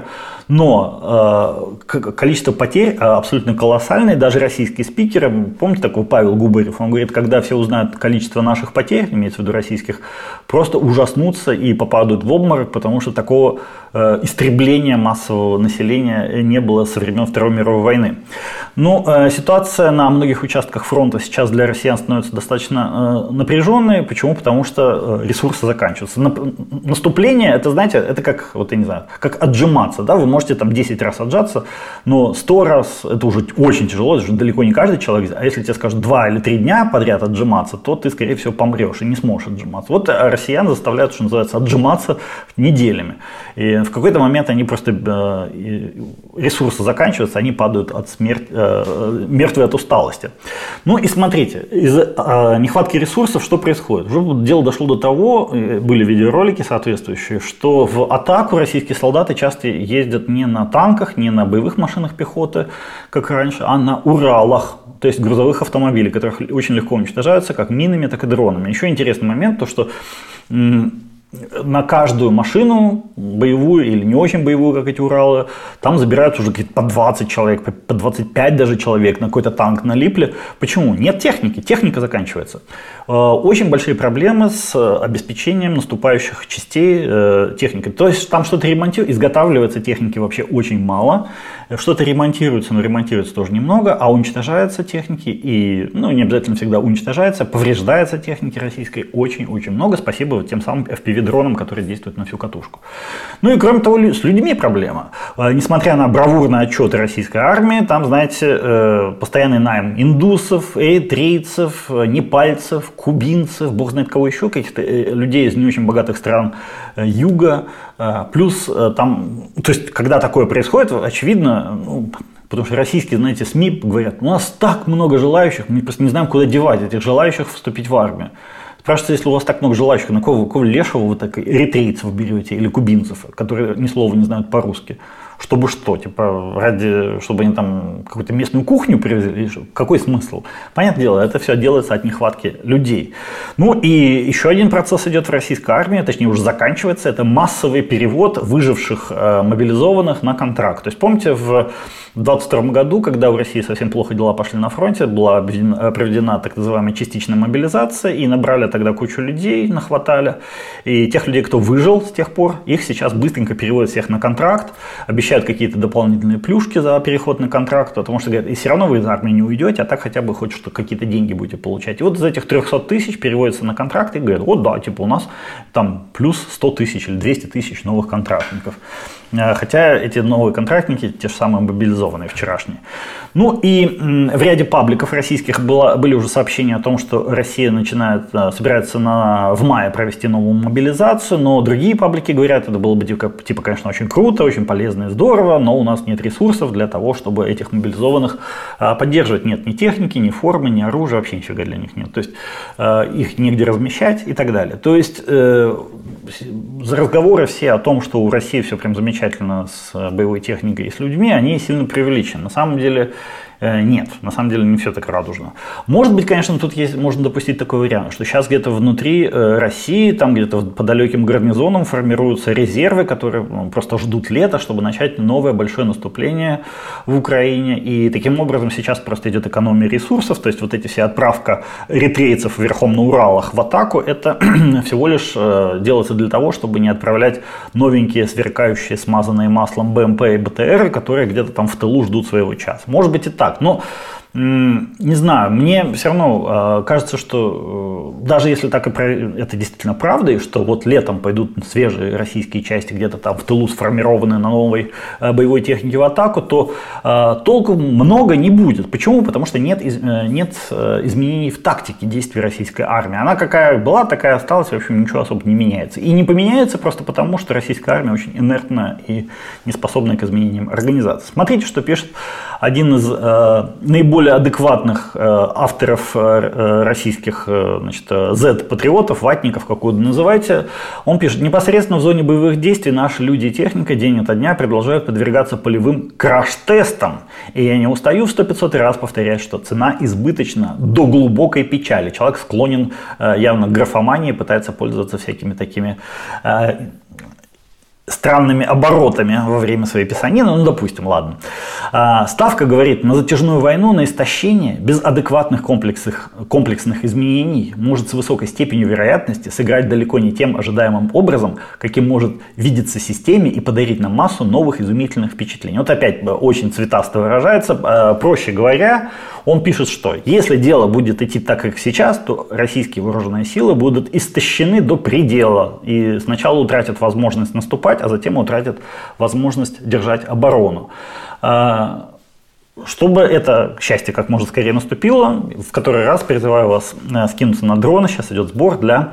но количество потерь абсолютно колоссальное, даже российские спикеры, помните такой Павел Губарев, он говорит, когда все узнают количество наших потерь, имеется в виду российских, просто ужаснутся и попадут в обморок, потому что такого истребления массового населения не было со времен Второй мировой войны. Но ситуация на многих участках фронта сейчас для россиян становится достаточно напряженной. Почему? Потому что ресурсы заканчиваются. Наступление, это, знаете, это как, вот я не знаю, как отжиматься. Да? Вы можете там 10 раз отжаться, но 100 раз это уже очень тяжело, это же далеко не каждый человек. А если тебе скажут 2 или 3 дня подряд отжиматься, то ты, скорее всего, помрешь и не сможешь отжиматься. Вот россиян заставляют, что называется, отжиматься неделями. И в какой-то момент они просто, ресурсы заканчиваются, они падают от смерти, мертвые от усталости. Ну и смотрите, из-за нехватки ресурсов что происходит? Уже дело дошло до того, были видеоролики соответствующие, что в атаку российские солдаты часто ездят не на танках, не на боевых машинах пехоты, как раньше, а на Уралах. То есть грузовых автомобилей, которые очень легко уничтожаются как минами, так и дронами. Еще интересный момент, то что на каждую машину, боевую или не очень боевую, как эти Уралы, там забираются уже по 20 человек, по 25 даже человек, на какой-то танк налипли. Почему? Нет техники, техника заканчивается. Очень большие проблемы с обеспечением наступающих частей техникой. То есть там что-то ремонтируется, изготавливается техники вообще очень мало, что-то ремонтируется, но ремонтируется тоже немного, а уничтожается техники, и, не обязательно всегда уничтожается, повреждается техники российской очень-очень много. Спасибо тем самым FPV-дронам, которые действуют на всю катушку. Ну и кроме того, с людьми проблема. Несмотря на бравурные отчеты российской армии, там, знаете, постоянный найм индусов, эритрейцев, непальцев, кубинцев, бог знает кого еще, каких-то людей из не очень богатых стран юга. Плюс там, то есть, когда такое происходит, очевидно, потому что российские, знаете, СМИ говорят, у нас так много желающих, мы просто не знаем, куда девать этих желающих вступить в армию. Спрашивается, если у вас так много желающих, на какого лешего вы так эритрейцев берете или кубинцев, которые ни слова не знают по-русски? Чтобы что? Чтобы они там какую-то местную кухню привезли? Какой смысл? Понятное дело, это все делается от нехватки людей. Ну и еще один процесс идет в российской армии, точнее уже заканчивается, это массовый перевод выживших мобилизованных на контракт. То есть помните, в 2022 году, когда у России совсем плохо дела пошли на фронте, была проведена так называемая частичная мобилизация, и набрали тогда кучу людей, нахватали. И тех людей, кто выжил с тех пор, их сейчас быстренько переводят всех на контракт, обещают какие-то дополнительные плюшки за переход на контракт, потому что говорят, и все равно вы из армии не уйдете, а так хотя бы хоть что какие-то деньги будете получать. И вот из этих 300 тысяч переводятся на контракт и говорят, вот да, у нас там плюс 100 тысяч или 200 тысяч новых контрактников. Хотя эти новые контрактники, те же самые мобилизованные вчерашние. Ну и в ряде пабликов российских были уже сообщения о том, что Россия собирается в мае провести новую мобилизацию, но другие паблики говорят, это было бы конечно, очень круто, очень полезно и здорово, но у нас нет ресурсов для того, чтобы этих мобилизованных поддерживать. Нет ни техники, ни формы, ни оружия, вообще ничего для них нет. То есть их негде размещать и так далее. То есть разговоры все о том, что у России все прям замечательно с боевой техникой и с людьми, они сильно преувеличены. На самом деле нет, на самом деле не все так радужно. Может быть, конечно, тут можно допустить такой вариант, что сейчас где-то внутри России, там где-то по далеким гарнизонам формируются резервы, которые просто ждут лета, чтобы начать новое большое наступление в Украине. И таким образом сейчас просто идет экономия ресурсов, то есть вот эти все отправка эритрейцев верхом на Уралах в атаку, это всего лишь делается для того, чтобы не отправлять новенькие, сверкающие, смазанные маслом БМП и БТР, которые где-то там в тылу ждут своего часа. Может быть и так. Но не знаю, мне все равно кажется, что даже если так это действительно правда, и что вот летом пойдут свежие российские части где-то там в тылу сформированные на новой боевой технике в атаку, то толку много не будет. Почему? Потому что нет изменений в тактике действий российской армии. Она какая была, такая осталась, в общем, ничего особо не меняется. И не поменяется просто потому, что российская армия очень инертная и не способная к изменениям организации. Смотрите, что пишет один из наиболее более адекватных авторов российских, значит, Z-патриотов, ватников, как угодно называйте. Он пишет: непосредственно в зоне боевых действий наши люди и техника день ото дня продолжают подвергаться полевым краш-тестам. И я не устаю в 100-500 раз повторять, что цена избыточна до глубокой печали. Человек склонен явно к графомании, пытается пользоваться всякими такими странными оборотами во время своей писанины, ну, допустим, ладно. Ставка говорит, на затяжную войну, на истощение, без адекватных комплексных изменений, может с высокой степенью вероятности сыграть далеко не тем ожидаемым образом, каким может видеться системе и подарить нам массу новых изумительных впечатлений. Вот опять очень цветасто выражается. Проще говоря, он пишет, что если дело будет идти так, как сейчас, то российские вооруженные силы будут истощены до предела и сначала утратят возможность наступать, а затем утратят возможность держать оборону. Чтобы это счастье как можно скорее наступило, в который раз призываю вас скинуться на дроны. Сейчас идет сбор на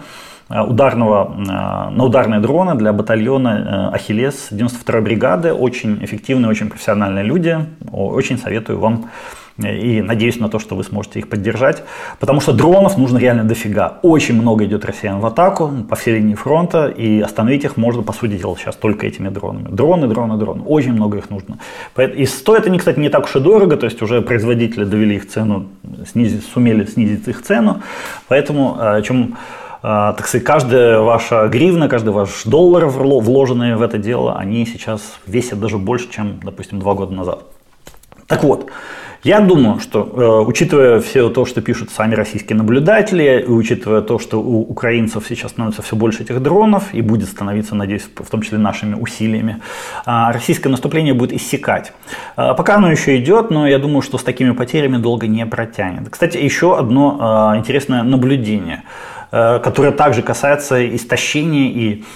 ударные дроны для батальона «Ахиллес» 92-й бригады. Очень эффективные, очень профессиональные люди. Очень советую вам и надеюсь на то, что вы сможете их поддержать. Потому что дронов нужно реально дофига. Очень много идет россиян в атаку по всей линии фронта. И остановить их можно, по сути дела, сейчас только этими дронами. Дроны. Очень много их нужно. И стоят они, кстати, не так уж и дорого. То есть уже производители довели их цену, сумели снизить их цену. Поэтому, так сказать, каждая ваша гривна, каждый ваш доллар, вложенные в это дело, они сейчас весят даже больше, чем, допустим, 2 года назад. Так вот, я думаю, что, учитывая все то, что пишут сами российские наблюдатели, и учитывая то, что у украинцев сейчас становится все больше этих дронов, и будет становиться, надеюсь, в том числе нашими усилиями, российское наступление будет иссякать. Пока оно еще идет, но я думаю, что с такими потерями долго не протянет. Кстати, еще одно интересное наблюдение, которое также касается истощения и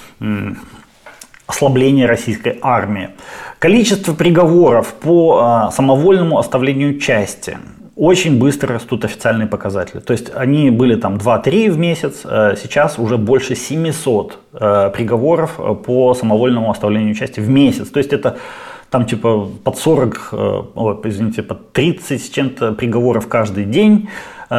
ослабления российской армии. Количество приговоров по самовольному оставлению части. Очень быстро растут официальные показатели. То есть они были там 2-3 в месяц, сейчас уже больше 700 приговоров по самовольному оставлению части в месяц. То есть это там типа под 40, под 30 с чем-то приговоров каждый день.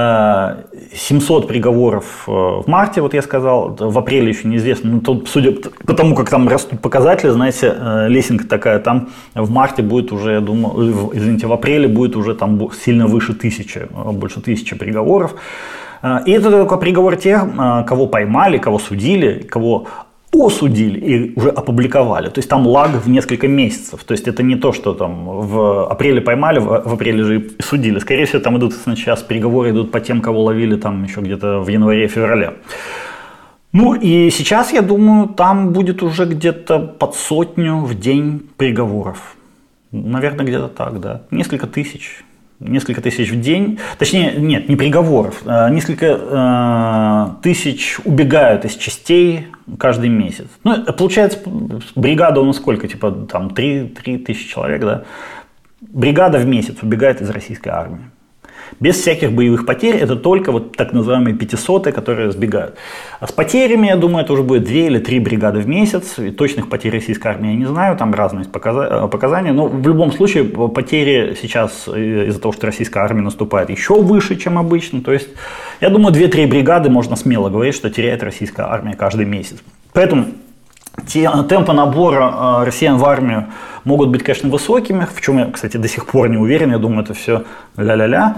700 приговоров в марте, вот я сказал, в апреле еще неизвестно, но тут, судя по тому, как там растут показатели, знаете, лесенка такая, там в марте будет уже, я думаю, в апреле будет уже там сильно выше 1000, больше 1000 приговоров. И это только приговор тех, кого поймали, кого судили, кого осудили и уже опубликовали. То есть там лаг в несколько месяцев. То есть это не то, что там в апреле поймали, в апреле же и судили. Скорее всего, там идут сейчас переговоры идут по тем, кого ловили там еще где-то в январе-феврале. Ну и сейчас, я думаю, там будет уже где-то под 100 в день приговоров. Наверное, где-то так, да. Несколько тысяч в день, точнее, нет, не приговоров, несколько тысяч убегают из частей каждый месяц. Ну, получается, бригада у нас сколько, типа, там, 3 тысячи человек, да? Бригада в месяц убегает из российской армии. Без всяких боевых потерь, это только вот так называемые 500-е, которые сбегают. А с потерями, я думаю, это уже будет 2 или 3 бригады в месяц. И точных потерь российской армии я не знаю, там разные показания. Но в любом случае потери сейчас из-за того, что российская армия наступает, еще выше, чем обычно. То есть, я думаю, 2-3 бригады можно смело говорить, что теряет российская армия каждый месяц. Поэтому темпы набора россиян в армию могут быть, конечно, высокими, в чем я, кстати, до сих пор не уверен, я думаю, это все ля-ля-ля,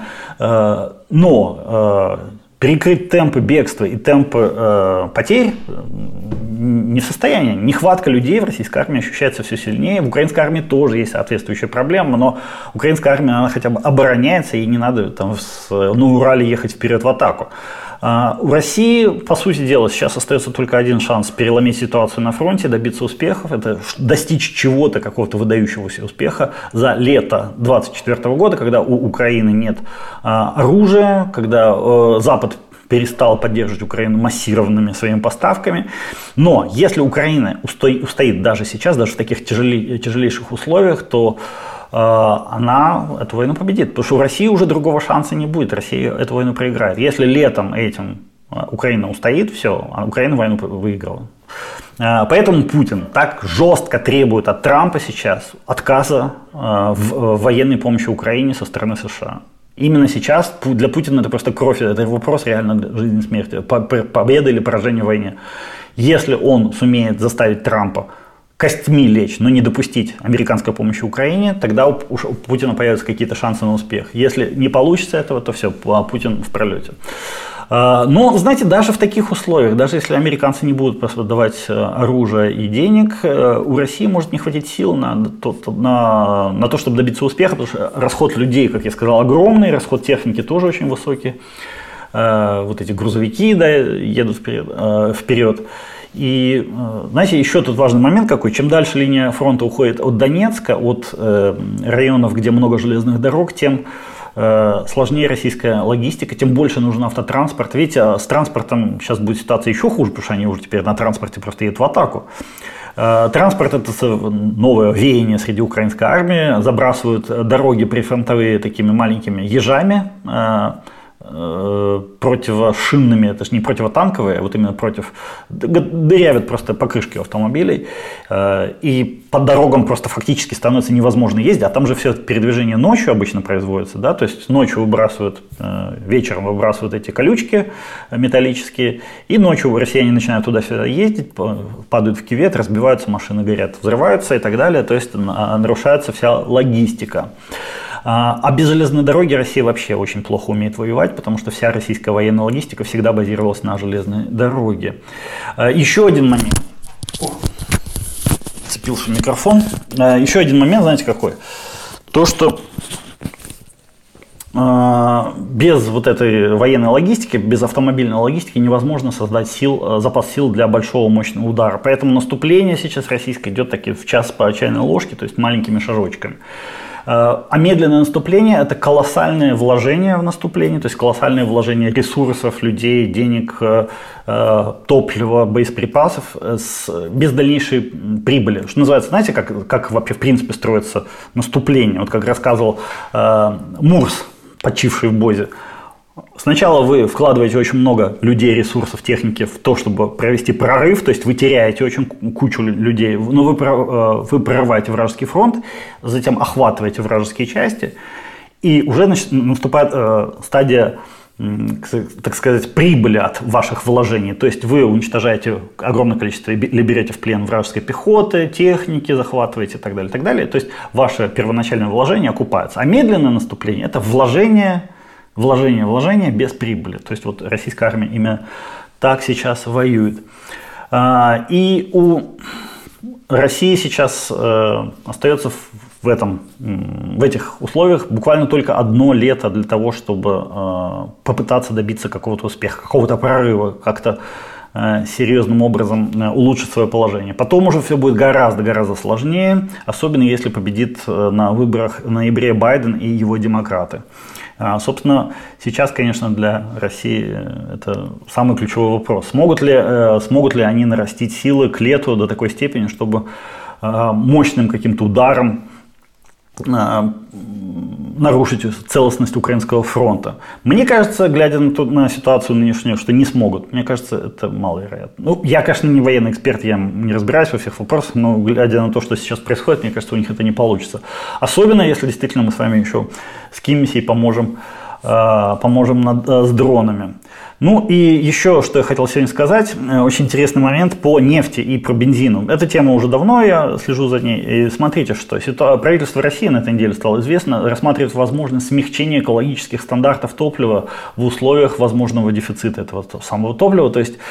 но перекрыть темпы бегства и темпы потерь не в состоянии. Нехватка людей в российской армии ощущается все сильнее. В украинской армии тоже есть соответствующая проблема, но украинская армия, она хотя бы обороняется, и не надо там на Урале ехать вперед в атаку. У России, по сути дела, сейчас остается только один шанс переломить ситуацию на фронте, добиться успехов. Это достичь чего-то, какого-то выдающегося успеха за лето 2024 года, когда у Украины нет оружия, когда Запад перестал поддерживать Украину массированными своими поставками. Но если Украина устоит даже сейчас, даже в таких тяжелейших условиях, то она эту войну победит. Потому что у России уже другого шанса не будет. Россия эту войну проиграет. Если летом этим Украина устоит, все, Украина войну выиграла. Поэтому Путин так жестко требует от Трампа сейчас отказа в военной помощи Украине со стороны США. Именно сейчас для Путина это просто кровь, это вопрос реально жизни и смерти, победы или поражения в войне. Если он сумеет заставить Трампа костьми лечь, но не допустить американской помощи Украине, тогда у Путина появятся какие-то шансы на успех. Если не получится этого, то все, Путин в пролете. Но, знаете, даже в таких условиях, даже если американцы не будут просто давать оружие и денег, у России может не хватить сил на то, чтобы добиться успеха, потому что расход людей, как я сказал, огромный, расход техники тоже очень высокий. Вот эти грузовики, да, едут вперед. И, знаете, еще тут важный момент какой. Чем дальше линия фронта уходит от Донецка, от районов, где много железных дорог, тем сложнее российская логистика, тем больше нужен автотранспорт. Видите, с транспортом сейчас будет ситуация еще хуже, потому что они уже теперь на транспорте просто едут в атаку. Транспорт – это новое веяние среди украинской армии. Забрасывают дороги прифронтовые такими маленькими ежами, противошинными, это же не противотанковые, а вот именно дырявят просто покрышки автомобилей, и по дорогам просто фактически становится невозможно ездить, а там же все передвижение ночью обычно производится, да, то есть ночью выбрасывают, вечером выбрасывают эти колючки металлические, и ночью россияне начинают туда-сюда ездить, падают в кювет, разбиваются, машины горят, взрываются и так далее, то есть нарушается вся логистика. А без железной дороги Россия вообще очень плохо умеет воевать, потому что вся российская военная логистика всегда базировалась на железной дороге. Еще один момент. Цепился микрофон. Еще один момент, знаете какой? То, что без вот этой военной логистики, без автомобильной логистики невозможно создать запас сил для большого мощного удара. Поэтому наступление сейчас российское идет таки в час по чайной ложке, то есть маленькими шажочками. А медленное наступление – это колоссальное вложение в наступление, то есть колоссальное вложение ресурсов, людей, денег, топлива, боеприпасов без дальнейшей прибыли. Что называется, знаете, как вообще в принципе строится наступление? Вот как рассказывал Мурс, почивший в Бозе. Сначала вы вкладываете очень много людей, ресурсов, техники в то, чтобы провести прорыв, то есть вы теряете очень кучу людей, но вы прорываете вражеский фронт, затем охватываете вражеские части, и уже наступает стадия, так сказать, прибыли от ваших вложений. То есть вы уничтожаете огромное количество или берете в плен вражеской пехоты, техники захватываете и так далее, и так далее. То есть ваше первоначальное вложение окупается. А медленное наступление – это вложение без прибыли. То есть вот российская армия именно так сейчас воюет. И у России сейчас остается в этих условиях буквально только одно лето для того, чтобы попытаться добиться какого-то успеха, какого-то прорыва, как-то серьезным образом улучшить свое положение. Потом уже все будет гораздо сложнее, особенно если победит на выборах в ноябре Байден и его демократы. Собственно, сейчас, конечно, для России это самый ключевой вопрос. Смогут ли они нарастить силы к лету до такой степени, чтобы мощным каким-то ударом нарушить целостность украинского фронта? Мне кажется, глядя на ситуацию нынешнюю, что не смогут. Мне кажется, это маловероятно. Ну, я, конечно, не военный эксперт, я не разбираюсь во всех вопросах, но глядя на то, что сейчас происходит, мне кажется, у них это не получится. Особенно, если действительно мы с вами еще скинемся и поможем с дронами. Ну и еще, что я хотел сегодня сказать, очень интересный момент по нефти и про бензину. Эта тема уже давно, я слежу за ней. И смотрите, что правительство России на этой неделе стало известно, рассматривает возможность смягчения экологических стандартов топлива в условиях возможного дефицита этого самого топлива. То есть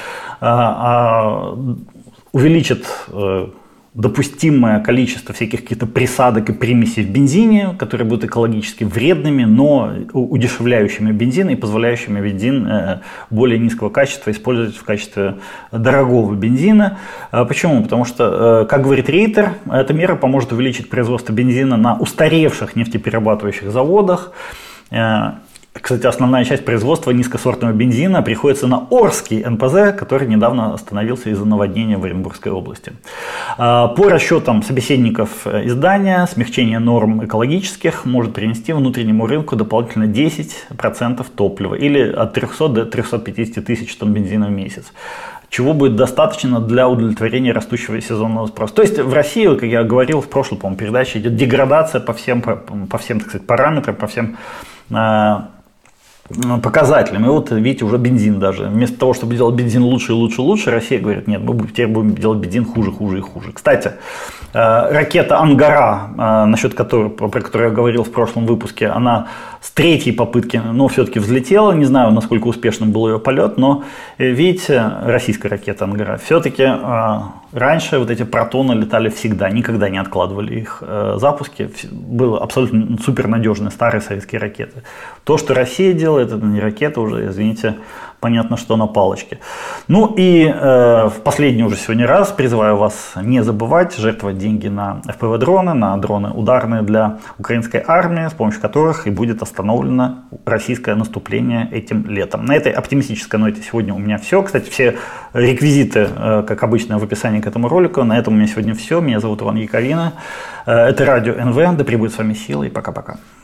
увеличит допустимое количество всяких каких-то присадок и примесей в бензине, которые будут экологически вредными, но удешевляющими бензин и позволяющими бензин более низкого качества использовать в качестве дорогого бензина. Почему? Потому что, как говорит Рейтер, эта мера поможет увеличить производство бензина на устаревших нефтеперерабатывающих заводах. Кстати, основная часть производства низкосортного бензина приходится на Орский НПЗ, который недавно остановился из-за наводнения в Оренбургской области. По расчетам собеседников издания, смягчение норм экологических может принести внутреннему рынку дополнительно 10% топлива или от 300 до 350 тысяч тонн бензина в месяц, чего будет достаточно для удовлетворения растущего сезонного спроса. То есть в России, как я говорил в прошлой, по-моему, передаче, идет деградация по всем, так сказать, параметрам, по всем показателям. И вот, видите, уже бензин даже. Вместо того, чтобы делать бензин лучше и лучше и лучше, Россия говорит, нет, мы теперь будем делать бензин хуже, хуже и хуже. Кстати, ракета «Ангара», про которую я говорил в прошлом выпуске, она с третьей попытки, но все-таки взлетела. Не знаю, насколько успешным был ее полет, но, видите, российская ракета «Ангара». Все-таки раньше вот эти «Протоны» летали всегда, никогда не откладывали их запуски. Были абсолютно супернадежные старые советские ракеты. То, что Россия делает, это не ракета уже, извините, понятно, что на палочке. Ну и в последний уже сегодня раз призываю вас не забывать жертвовать деньги на FPV-дроны, на дроны ударные для украинской армии, с помощью которых и будет остановлено российское наступление этим летом. На этой оптимистической ноте сегодня у меня все. Кстати, все реквизиты, как обычно, в описании к этому ролику. На этом у меня сегодня все. Меня зовут Иван Яковина. Это радио НВ. Да пребудет с вами сила и пока-пока.